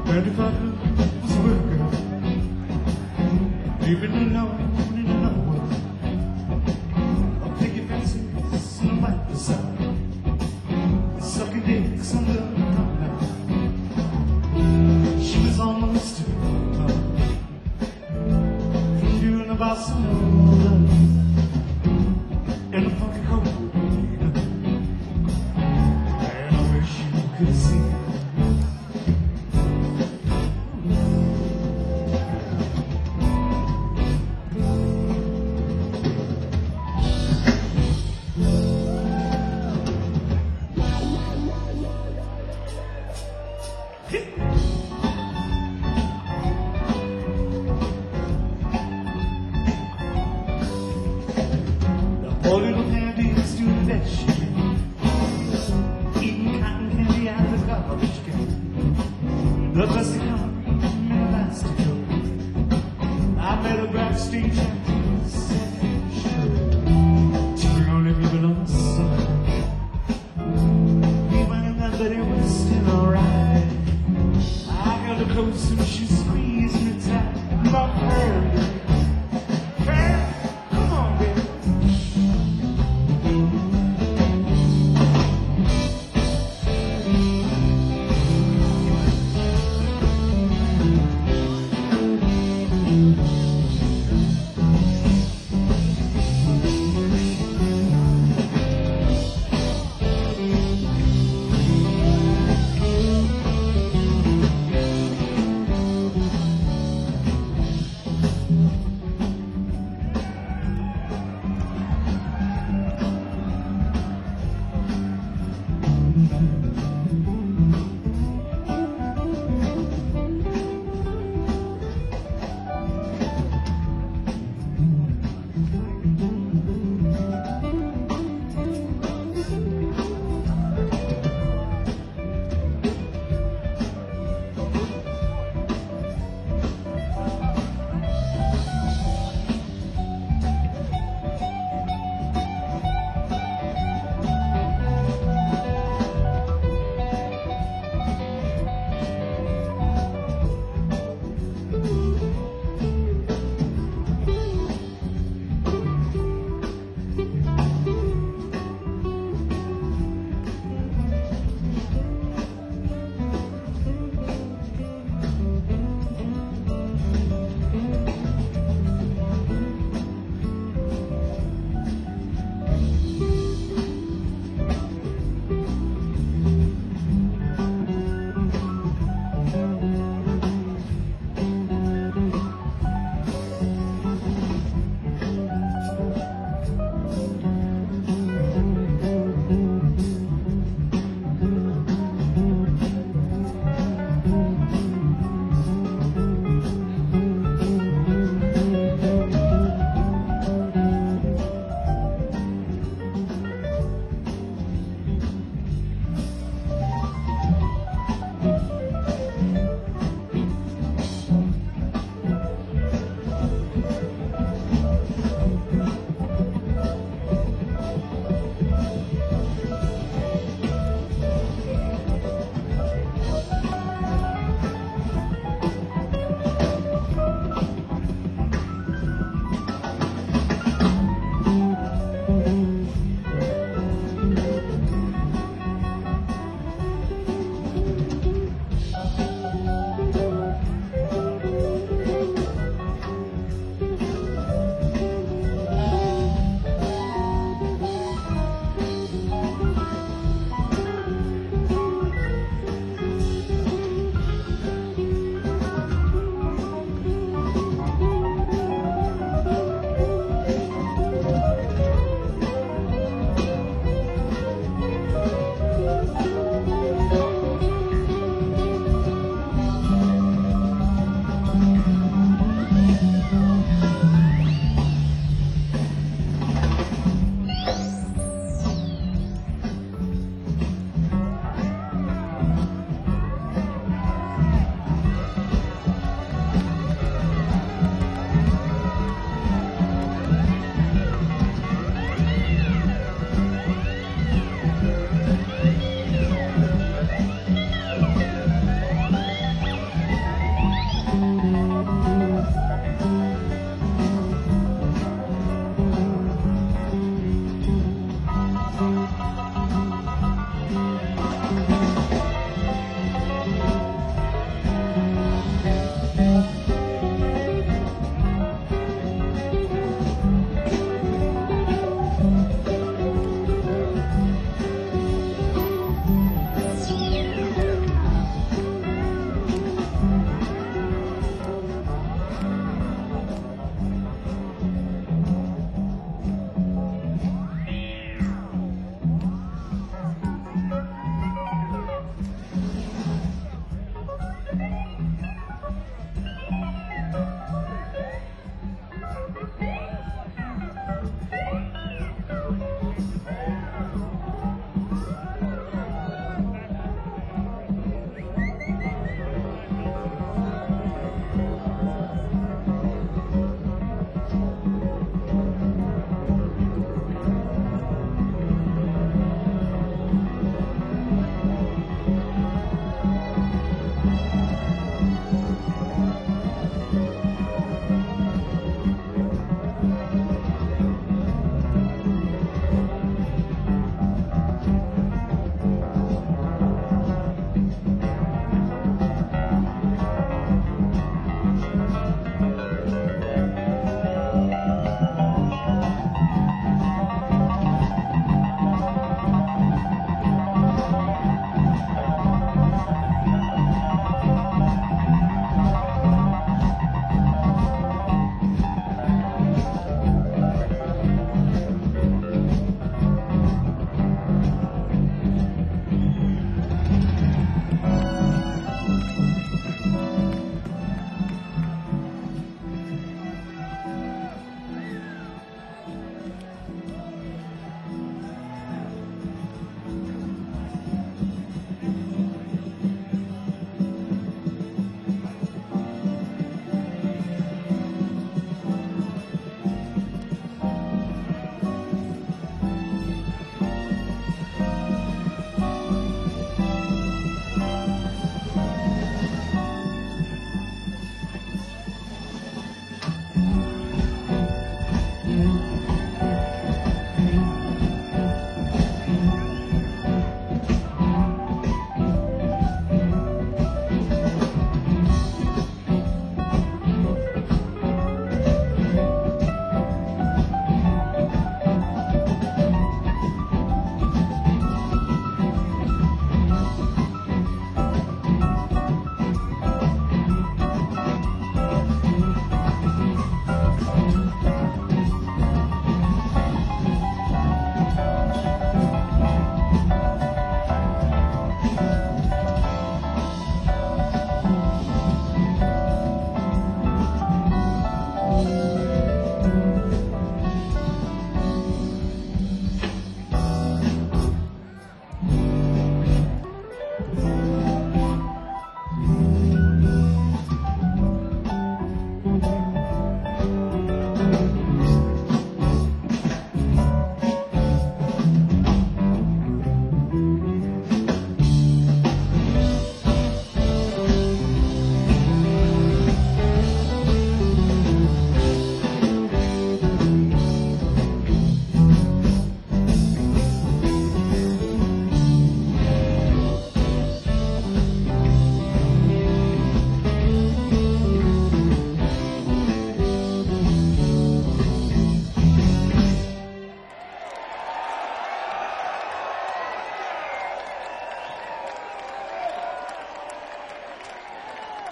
Speaker 3: And if I was a worker, living alone in another world, I'll pick your fences and wipe the sun, sucking dicks on the promenade. She was almost too fun, doing about some love in a funky cold, and I wish you could see it. Poor little panties doing that shit, eating cotton candy out of the garbage can. The best they come in elastic coat. I met her backstage and said, sure, she was only living on the sun. We went in there, but it was still alright. I held her close and she squeezed me tight. My hair.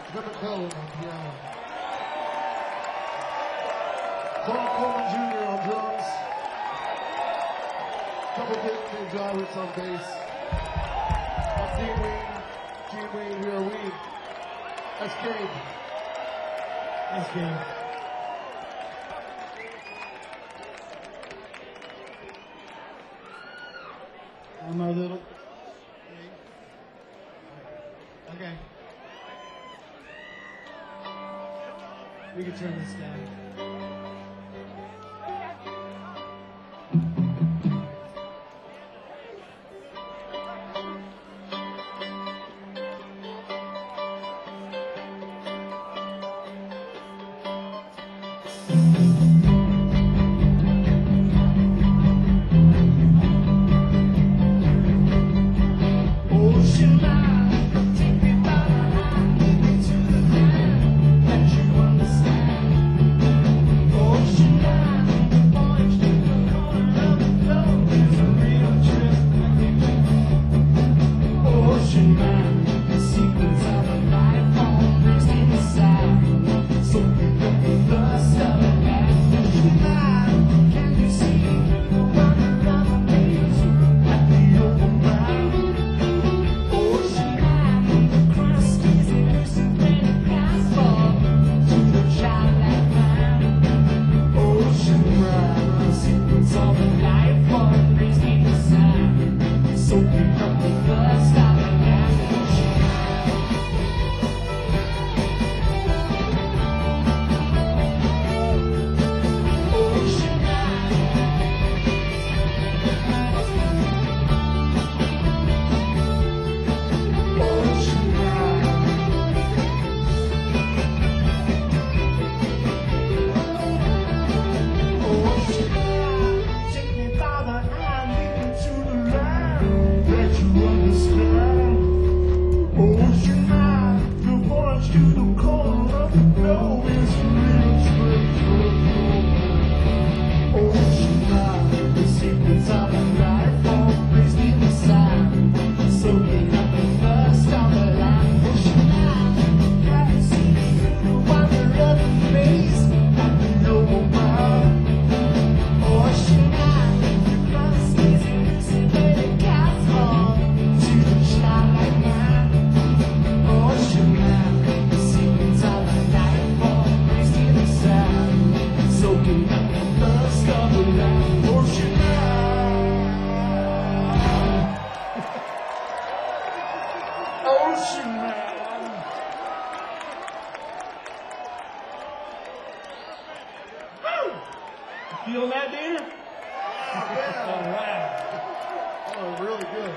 Speaker 1: Trevor Cohen on piano. Paul Coleman Junior on drums. Double Dick Dave Jarvis on bass. I'm Dean Wayne. Gene Wayne, here are we. That's Gabe.
Speaker 3: That's good. I'm our little. Okay. We can turn this down.
Speaker 2: Ocean line, take me by the hand, lead me to the land that you understand. Ocean line, voyage to the corner of the globe is a real trip. Ocean line, the secrets of a life form brings me inside. So pick up the lust of a life. Ocean line, can you see the wonder of a maze at the open ground? Ocean line, the crust is elusive when it casts fall to the childlike mind. Ocean line, the secrets of a life form brings me inside. So pick up the lust of a life. Ocean Ocean Ocean Ocean take me by the hand, lead me to the land that you understand. Ocean line, the voyage to the corner of the globe is a real treasure. Ocean line, the secrets of a life form brings me inside. Soaking up the first of the life. Ocean line, can you see the wonder of the face at the noble mind? Ocean line, the crust is elusive when it casts fall to the childlike mind. Ocean line, the secrets of a life form brings me inside. Soaking up the first of the life. Ocean line. Ocean man.
Speaker 3: Feel that, Dana? All right.
Speaker 1: Oh, really good.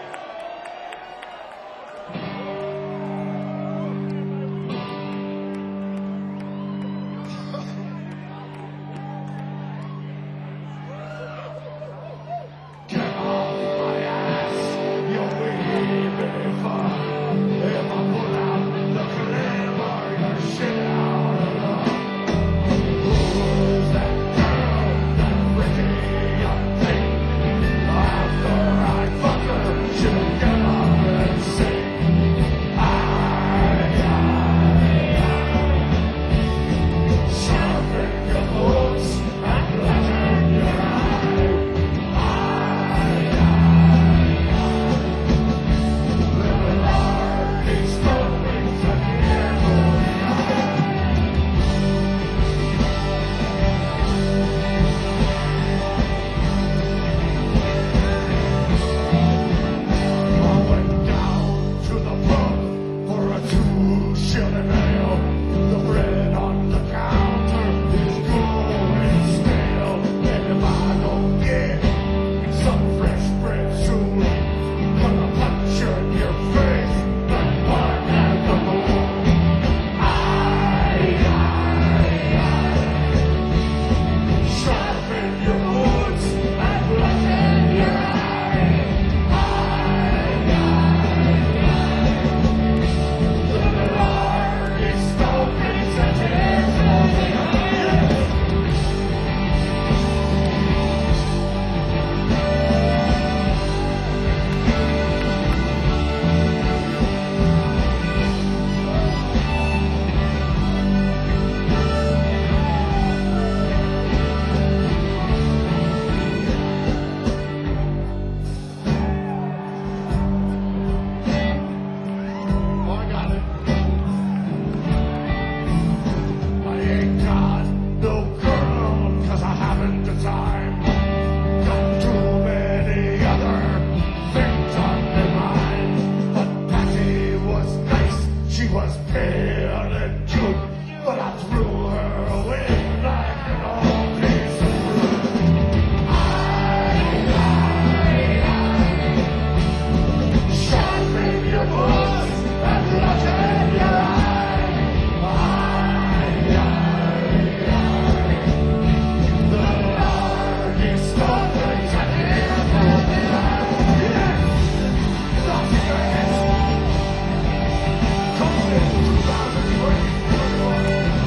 Speaker 3: Get off my ass, you're waving far. If I pull out the clamor, you're shit out of luck. Who's that girl, that Ricky young thing? After I fuck her, she'll
Speaker 1: was pale and cute, but I threw her away like an old piece of fruit. Sharpen your boots and look in your eye. Aye, aye, aye. The Lord is talking to him for the life. Yes! Stop your hands. Come in two thousand twenty-one.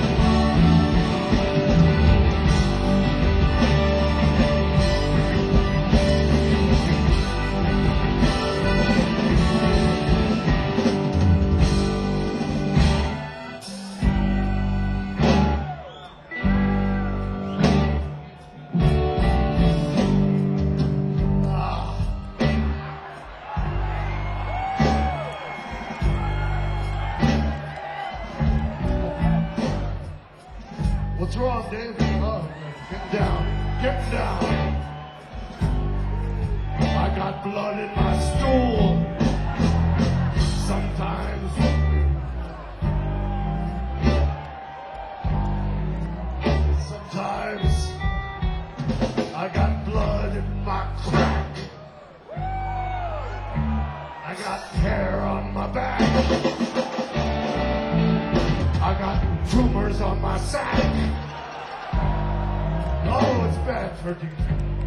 Speaker 1: What's wrong, Dave? Oh, get down. Get down. I got blood in my stool. Sometimes. Sometimes. I got blood in my crack. I got hair on my back. I got tumors on my sack. Oh, it's bad for you.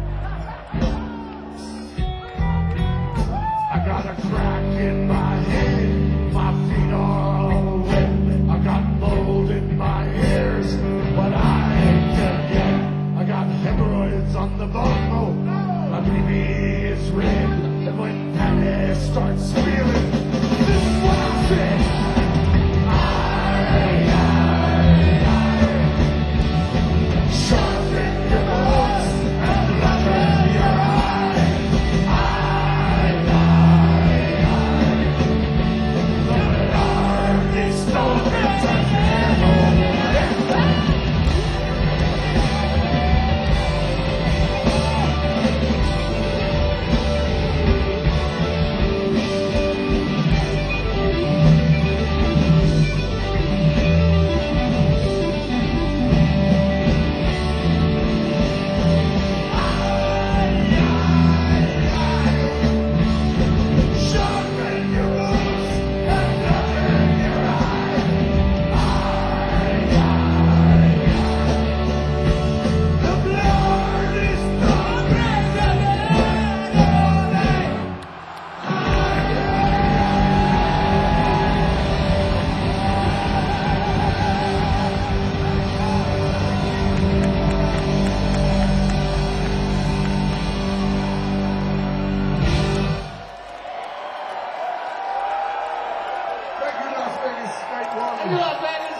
Speaker 1: I got a crack in my head. My feet are all wet. I got mold in my ears, but I ain't dead yet. I got hemorrhoids on the bone. My baby is red. And when Annie starts squealing, this is what I say. Sharpen your boots and look in your eye. Aye, aye, aye. The Lord is talking to him. Sharpen your boots and look in your eye. Aye, aye, aye. The Lord is talking to him. Thank you, Las Vegas. Great one.
Speaker 2: Thank you, Las Vegas.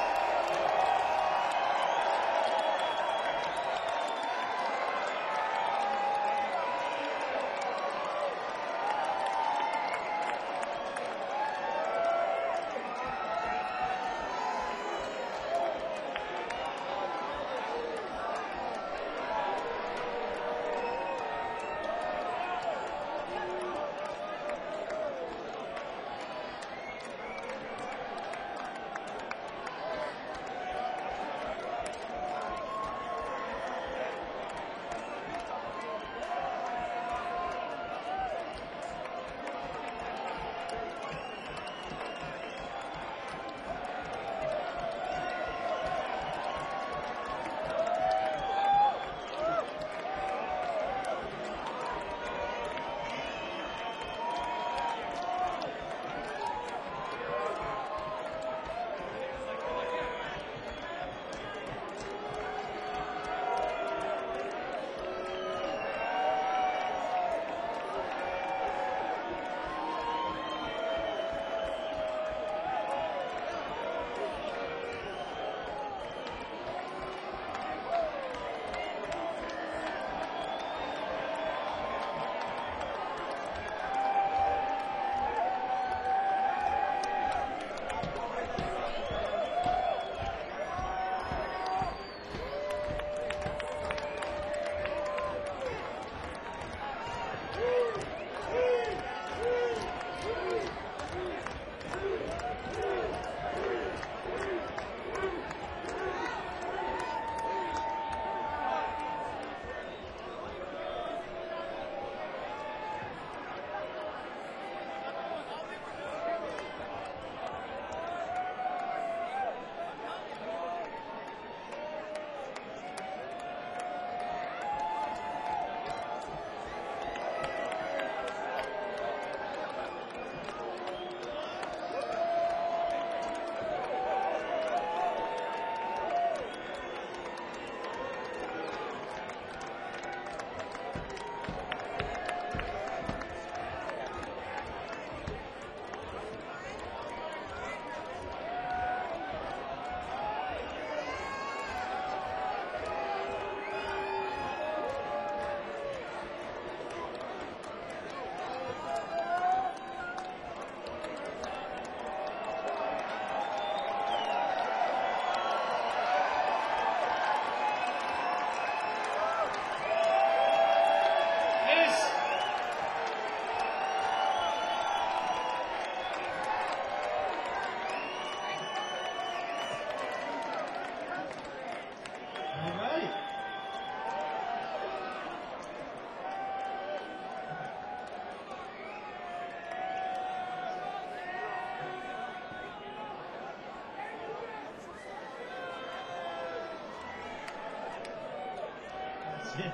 Speaker 3: did.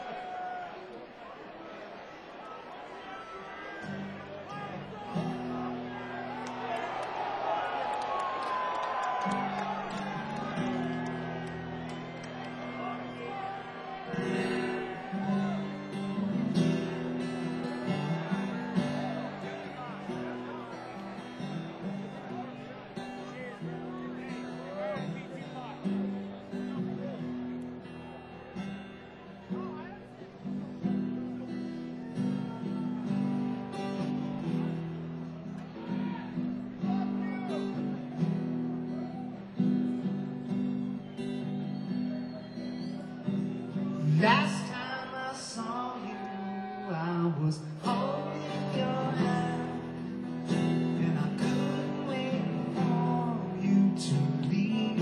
Speaker 3: Last time I saw you, I was holding your hand, and I couldn't wait for you to leave.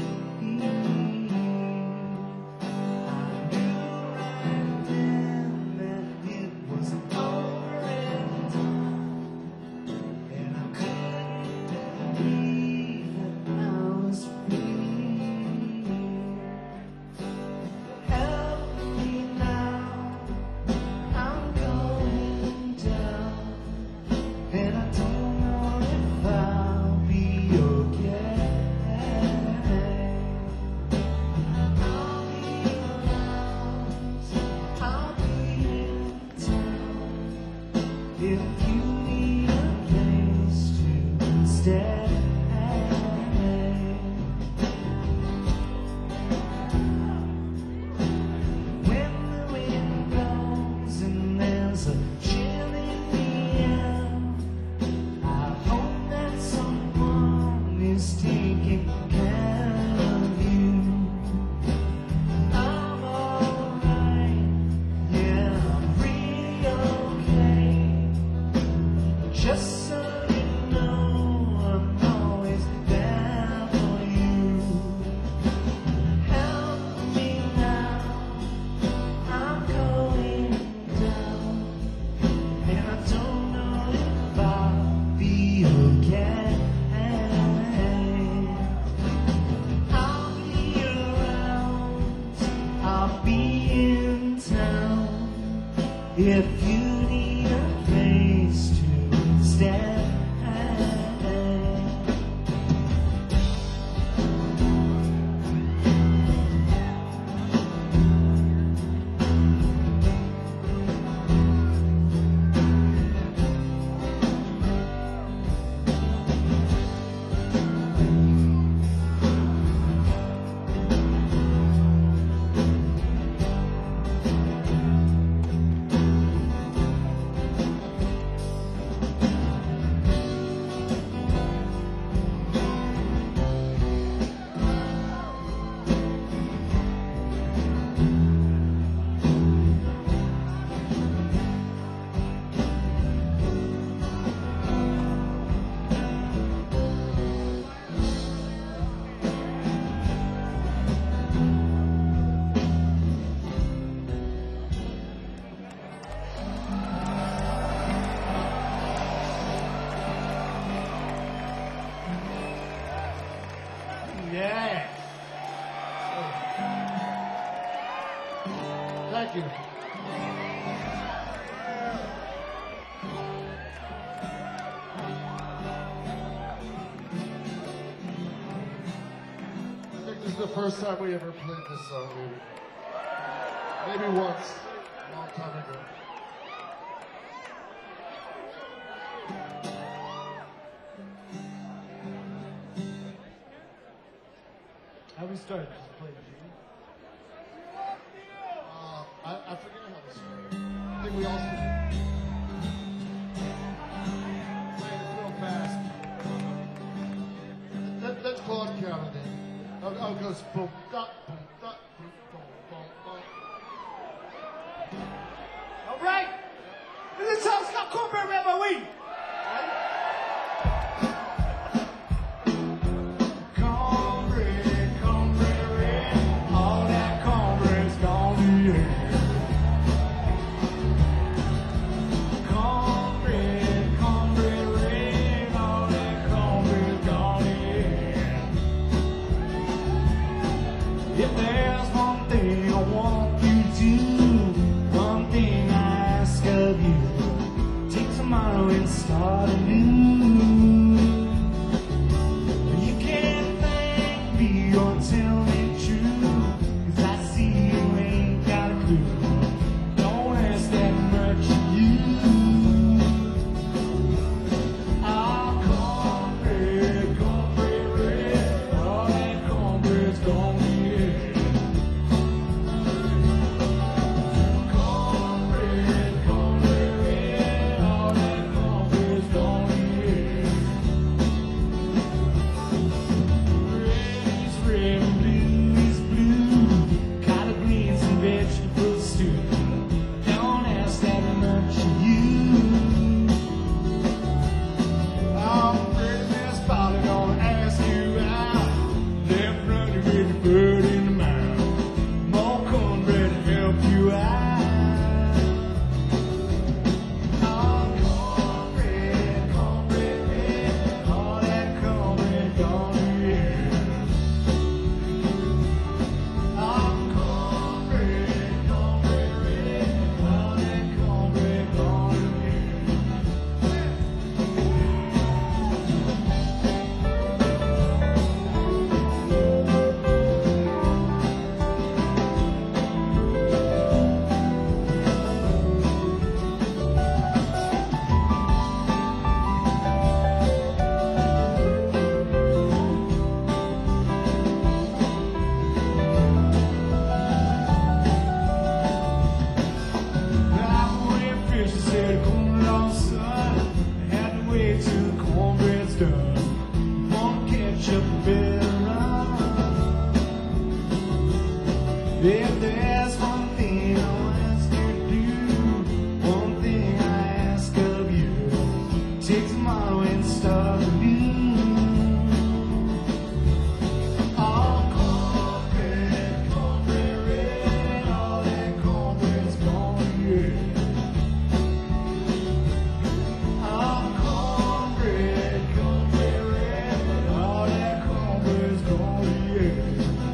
Speaker 3: I knew right then that it was over and done, and I couldn't believe that I was free. If you need a place to stay, when the wind blows and there's a chill in the air, I hope that someone is taking care of you. I'm alright, yeah, I'm really okay. Just so you know, I'm always there for you. Help me now, I'm going down, and I don't know if I'll be okay. I'll be around, I'll be in town, if you need a place to stay. Yeah. Thank you.
Speaker 1: I think this is the first time we ever played this song, maybe. Maybe once, a long time ago.
Speaker 3: How we started? Just play G.
Speaker 1: Uh, I, I forget how this started. I think we all started. Playing it real fast. That, that's Claude counted in. Oh, oh, it goes boom, dot, boom, dot, boom, boom, boom, boom.
Speaker 3: All right. This song's got corporate revelry. Cornbread, cornbread red, all that cornbread's gone to hell. Cornbread, cornbread red, all that cornbread's gone to hell. If there's one thing I want you to If there's one thing I ask you to do, one thing I ask of you, take tomorrow and start anew. All cornbread, cornbread red, all that cornbread's gone, yeah. All cornbread, cornbread red, all that cornbread's gone, yeah.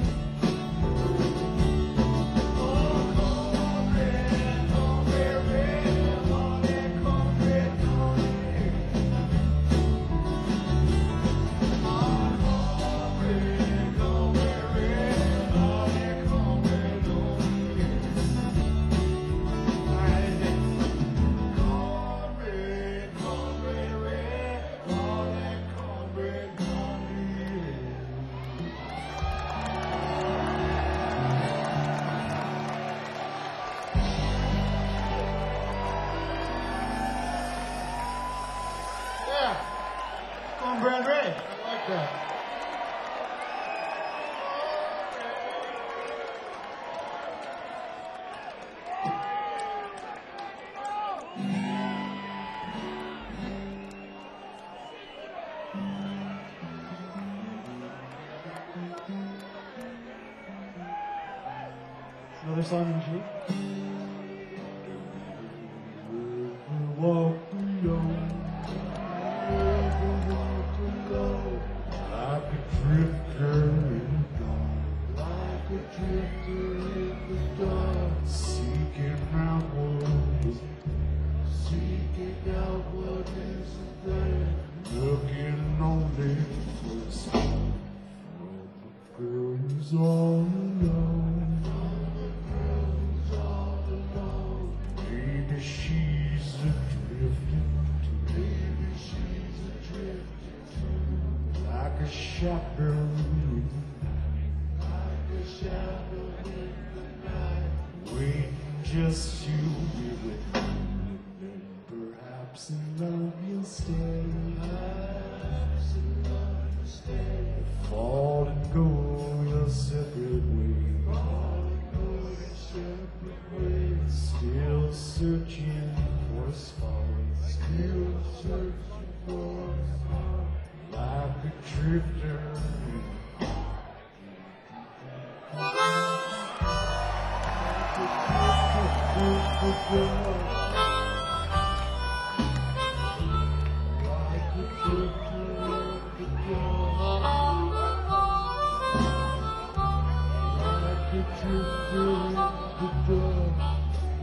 Speaker 1: Yeah,
Speaker 3: Cornbread red.
Speaker 1: I like that.
Speaker 3: Another song in G. Walk alone, walk alone, like a drifter in the dark, like a drifter in the dark, seeking out what is, seeking out what isn't there, looking only for a sign from the girl who's all alone. Maybe she's adrift to, maybe she's adrift to, like a shadow in the night, like a shadow in the night, waiting just to be with you, and perhaps in love you'll stay, perhaps in love you'll stay, fall and go your separate ways, fall and go your separate ways. Still searching for a spark, still searching for a spark, like a drifter. Like a drifter in the dark, like a drifter in the dark.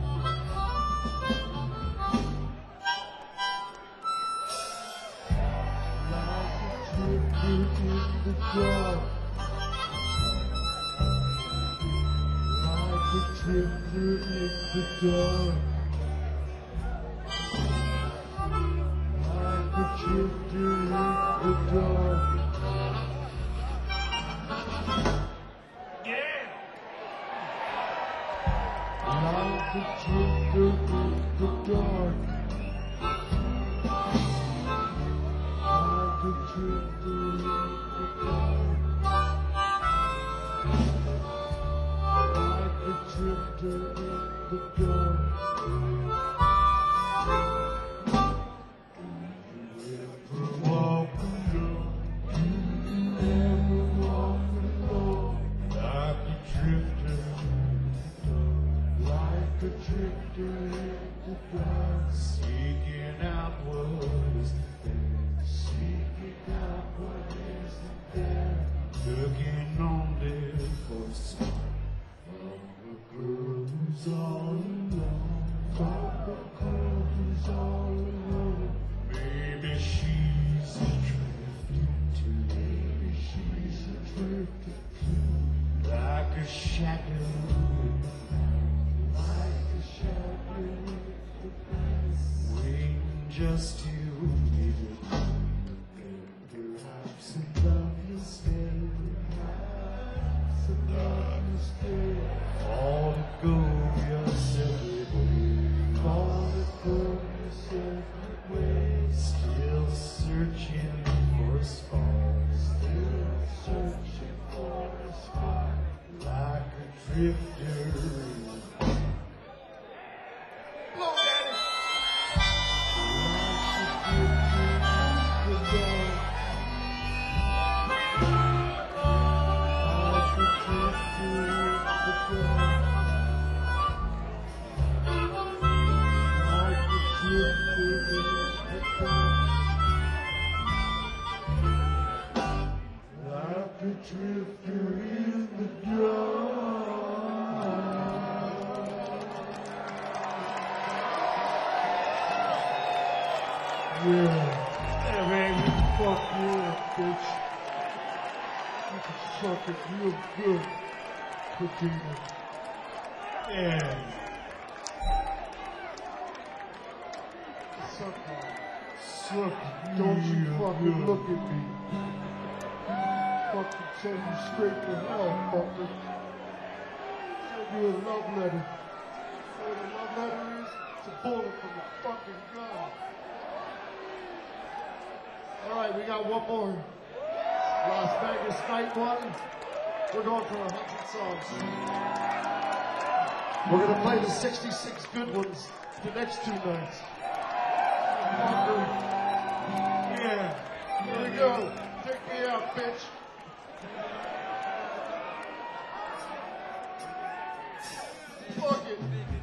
Speaker 3: In the dark, like a drifter in the dark, like a drifter in the dark. Yeah, like a drifter in the dark. Like a drifter in the dark, like a drifter in the dark. Never walk alone, never walk alone, like a drifter in the dark, like a drifter in the dark, seeking out what is there, seeking out what isn't there, looking only for a spark from the girl who's all alone, from the girl who's all alone. Maybe she's drifting too, maybe she's drifting too, like a shadow in the night, like a shadow in the night, waiting just to be with you. Perhaps in love you'll stay, perhaps in love you'll stay, fall to go your separate way, fall to go your separate way, still searching for a spark, still searching for a spark, like a dream. drifter.
Speaker 1: Blow, Daddy.
Speaker 3: Like a drifter in the dark. Yeah. Yeah, man, you fuck you up, bitch. You can suck it real good, Katina. Yeah. Suck it. Suck it. Don't you fucking look at me. Fucking send you straight to hell, fucker. Send you a love letter. You know what a love letter is? It's a bullet from a fucking gun.
Speaker 1: All right, we got one more. Las Vegas night one. We're going for a hundred songs. We're gonna play the sixty-six good ones the next two nights. Fucker.
Speaker 3: Yeah.
Speaker 1: Here we go. Take me out, bitch. Fuck it.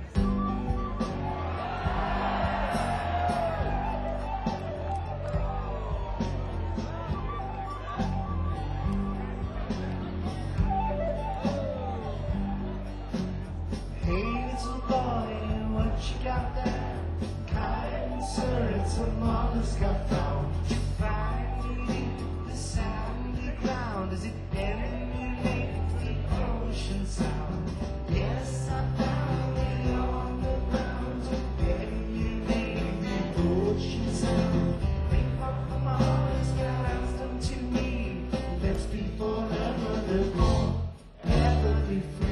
Speaker 3: Hey, little boy, what you got there? Kind sir, it's a mollusk I found. Did you find it in the sandy ground? Does it emulate the ocean sound? Yes, I found it on the ground. It emulated the ocean sound. Think of the mollusk guys done to me. Let's be forever live on, ever be free.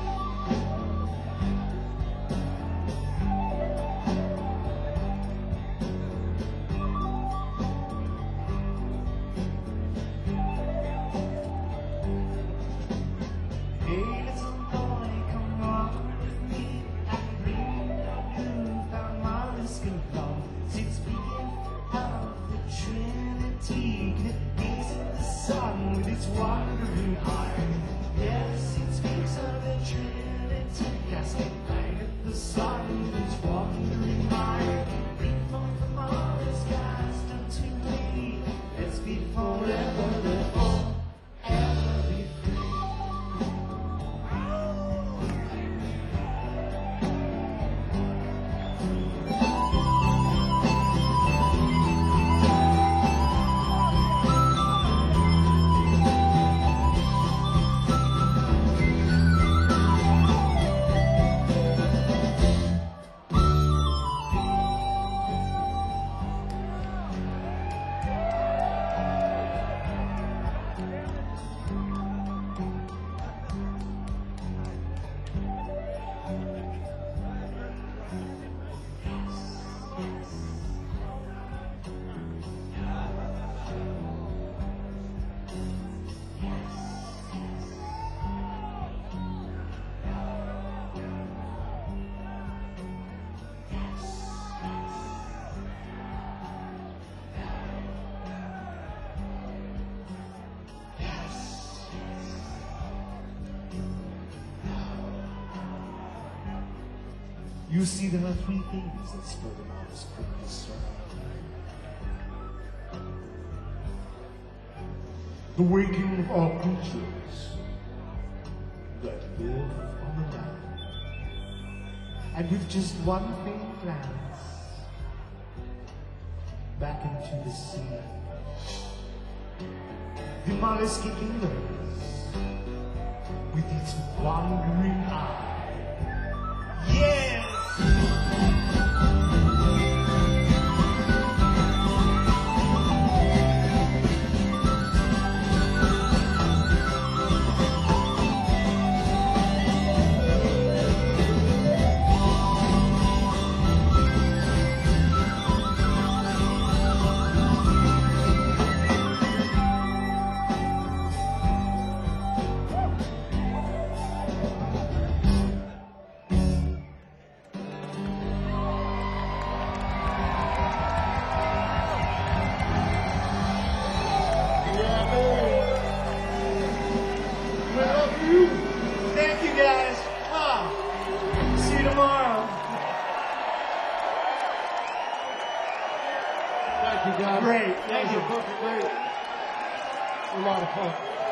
Speaker 3: Hey, little boy, come on with me. I can bring you newfound mollusk along. It speaking of the Trinity, gazing the sun with its wandering eye. Yes, it speaks of the Trinity, casting light at the sun with its wandering eye. Bring forth the mollusk guys done to me. Let's be forever live on, ever be free. You see, there are three things that spur the mollusk quickly surround. The waking of all creatures that live on the land. And with just one faint glance back into the sea, the mollusk emerges with its wandering eye. Yes!
Speaker 4: Oh,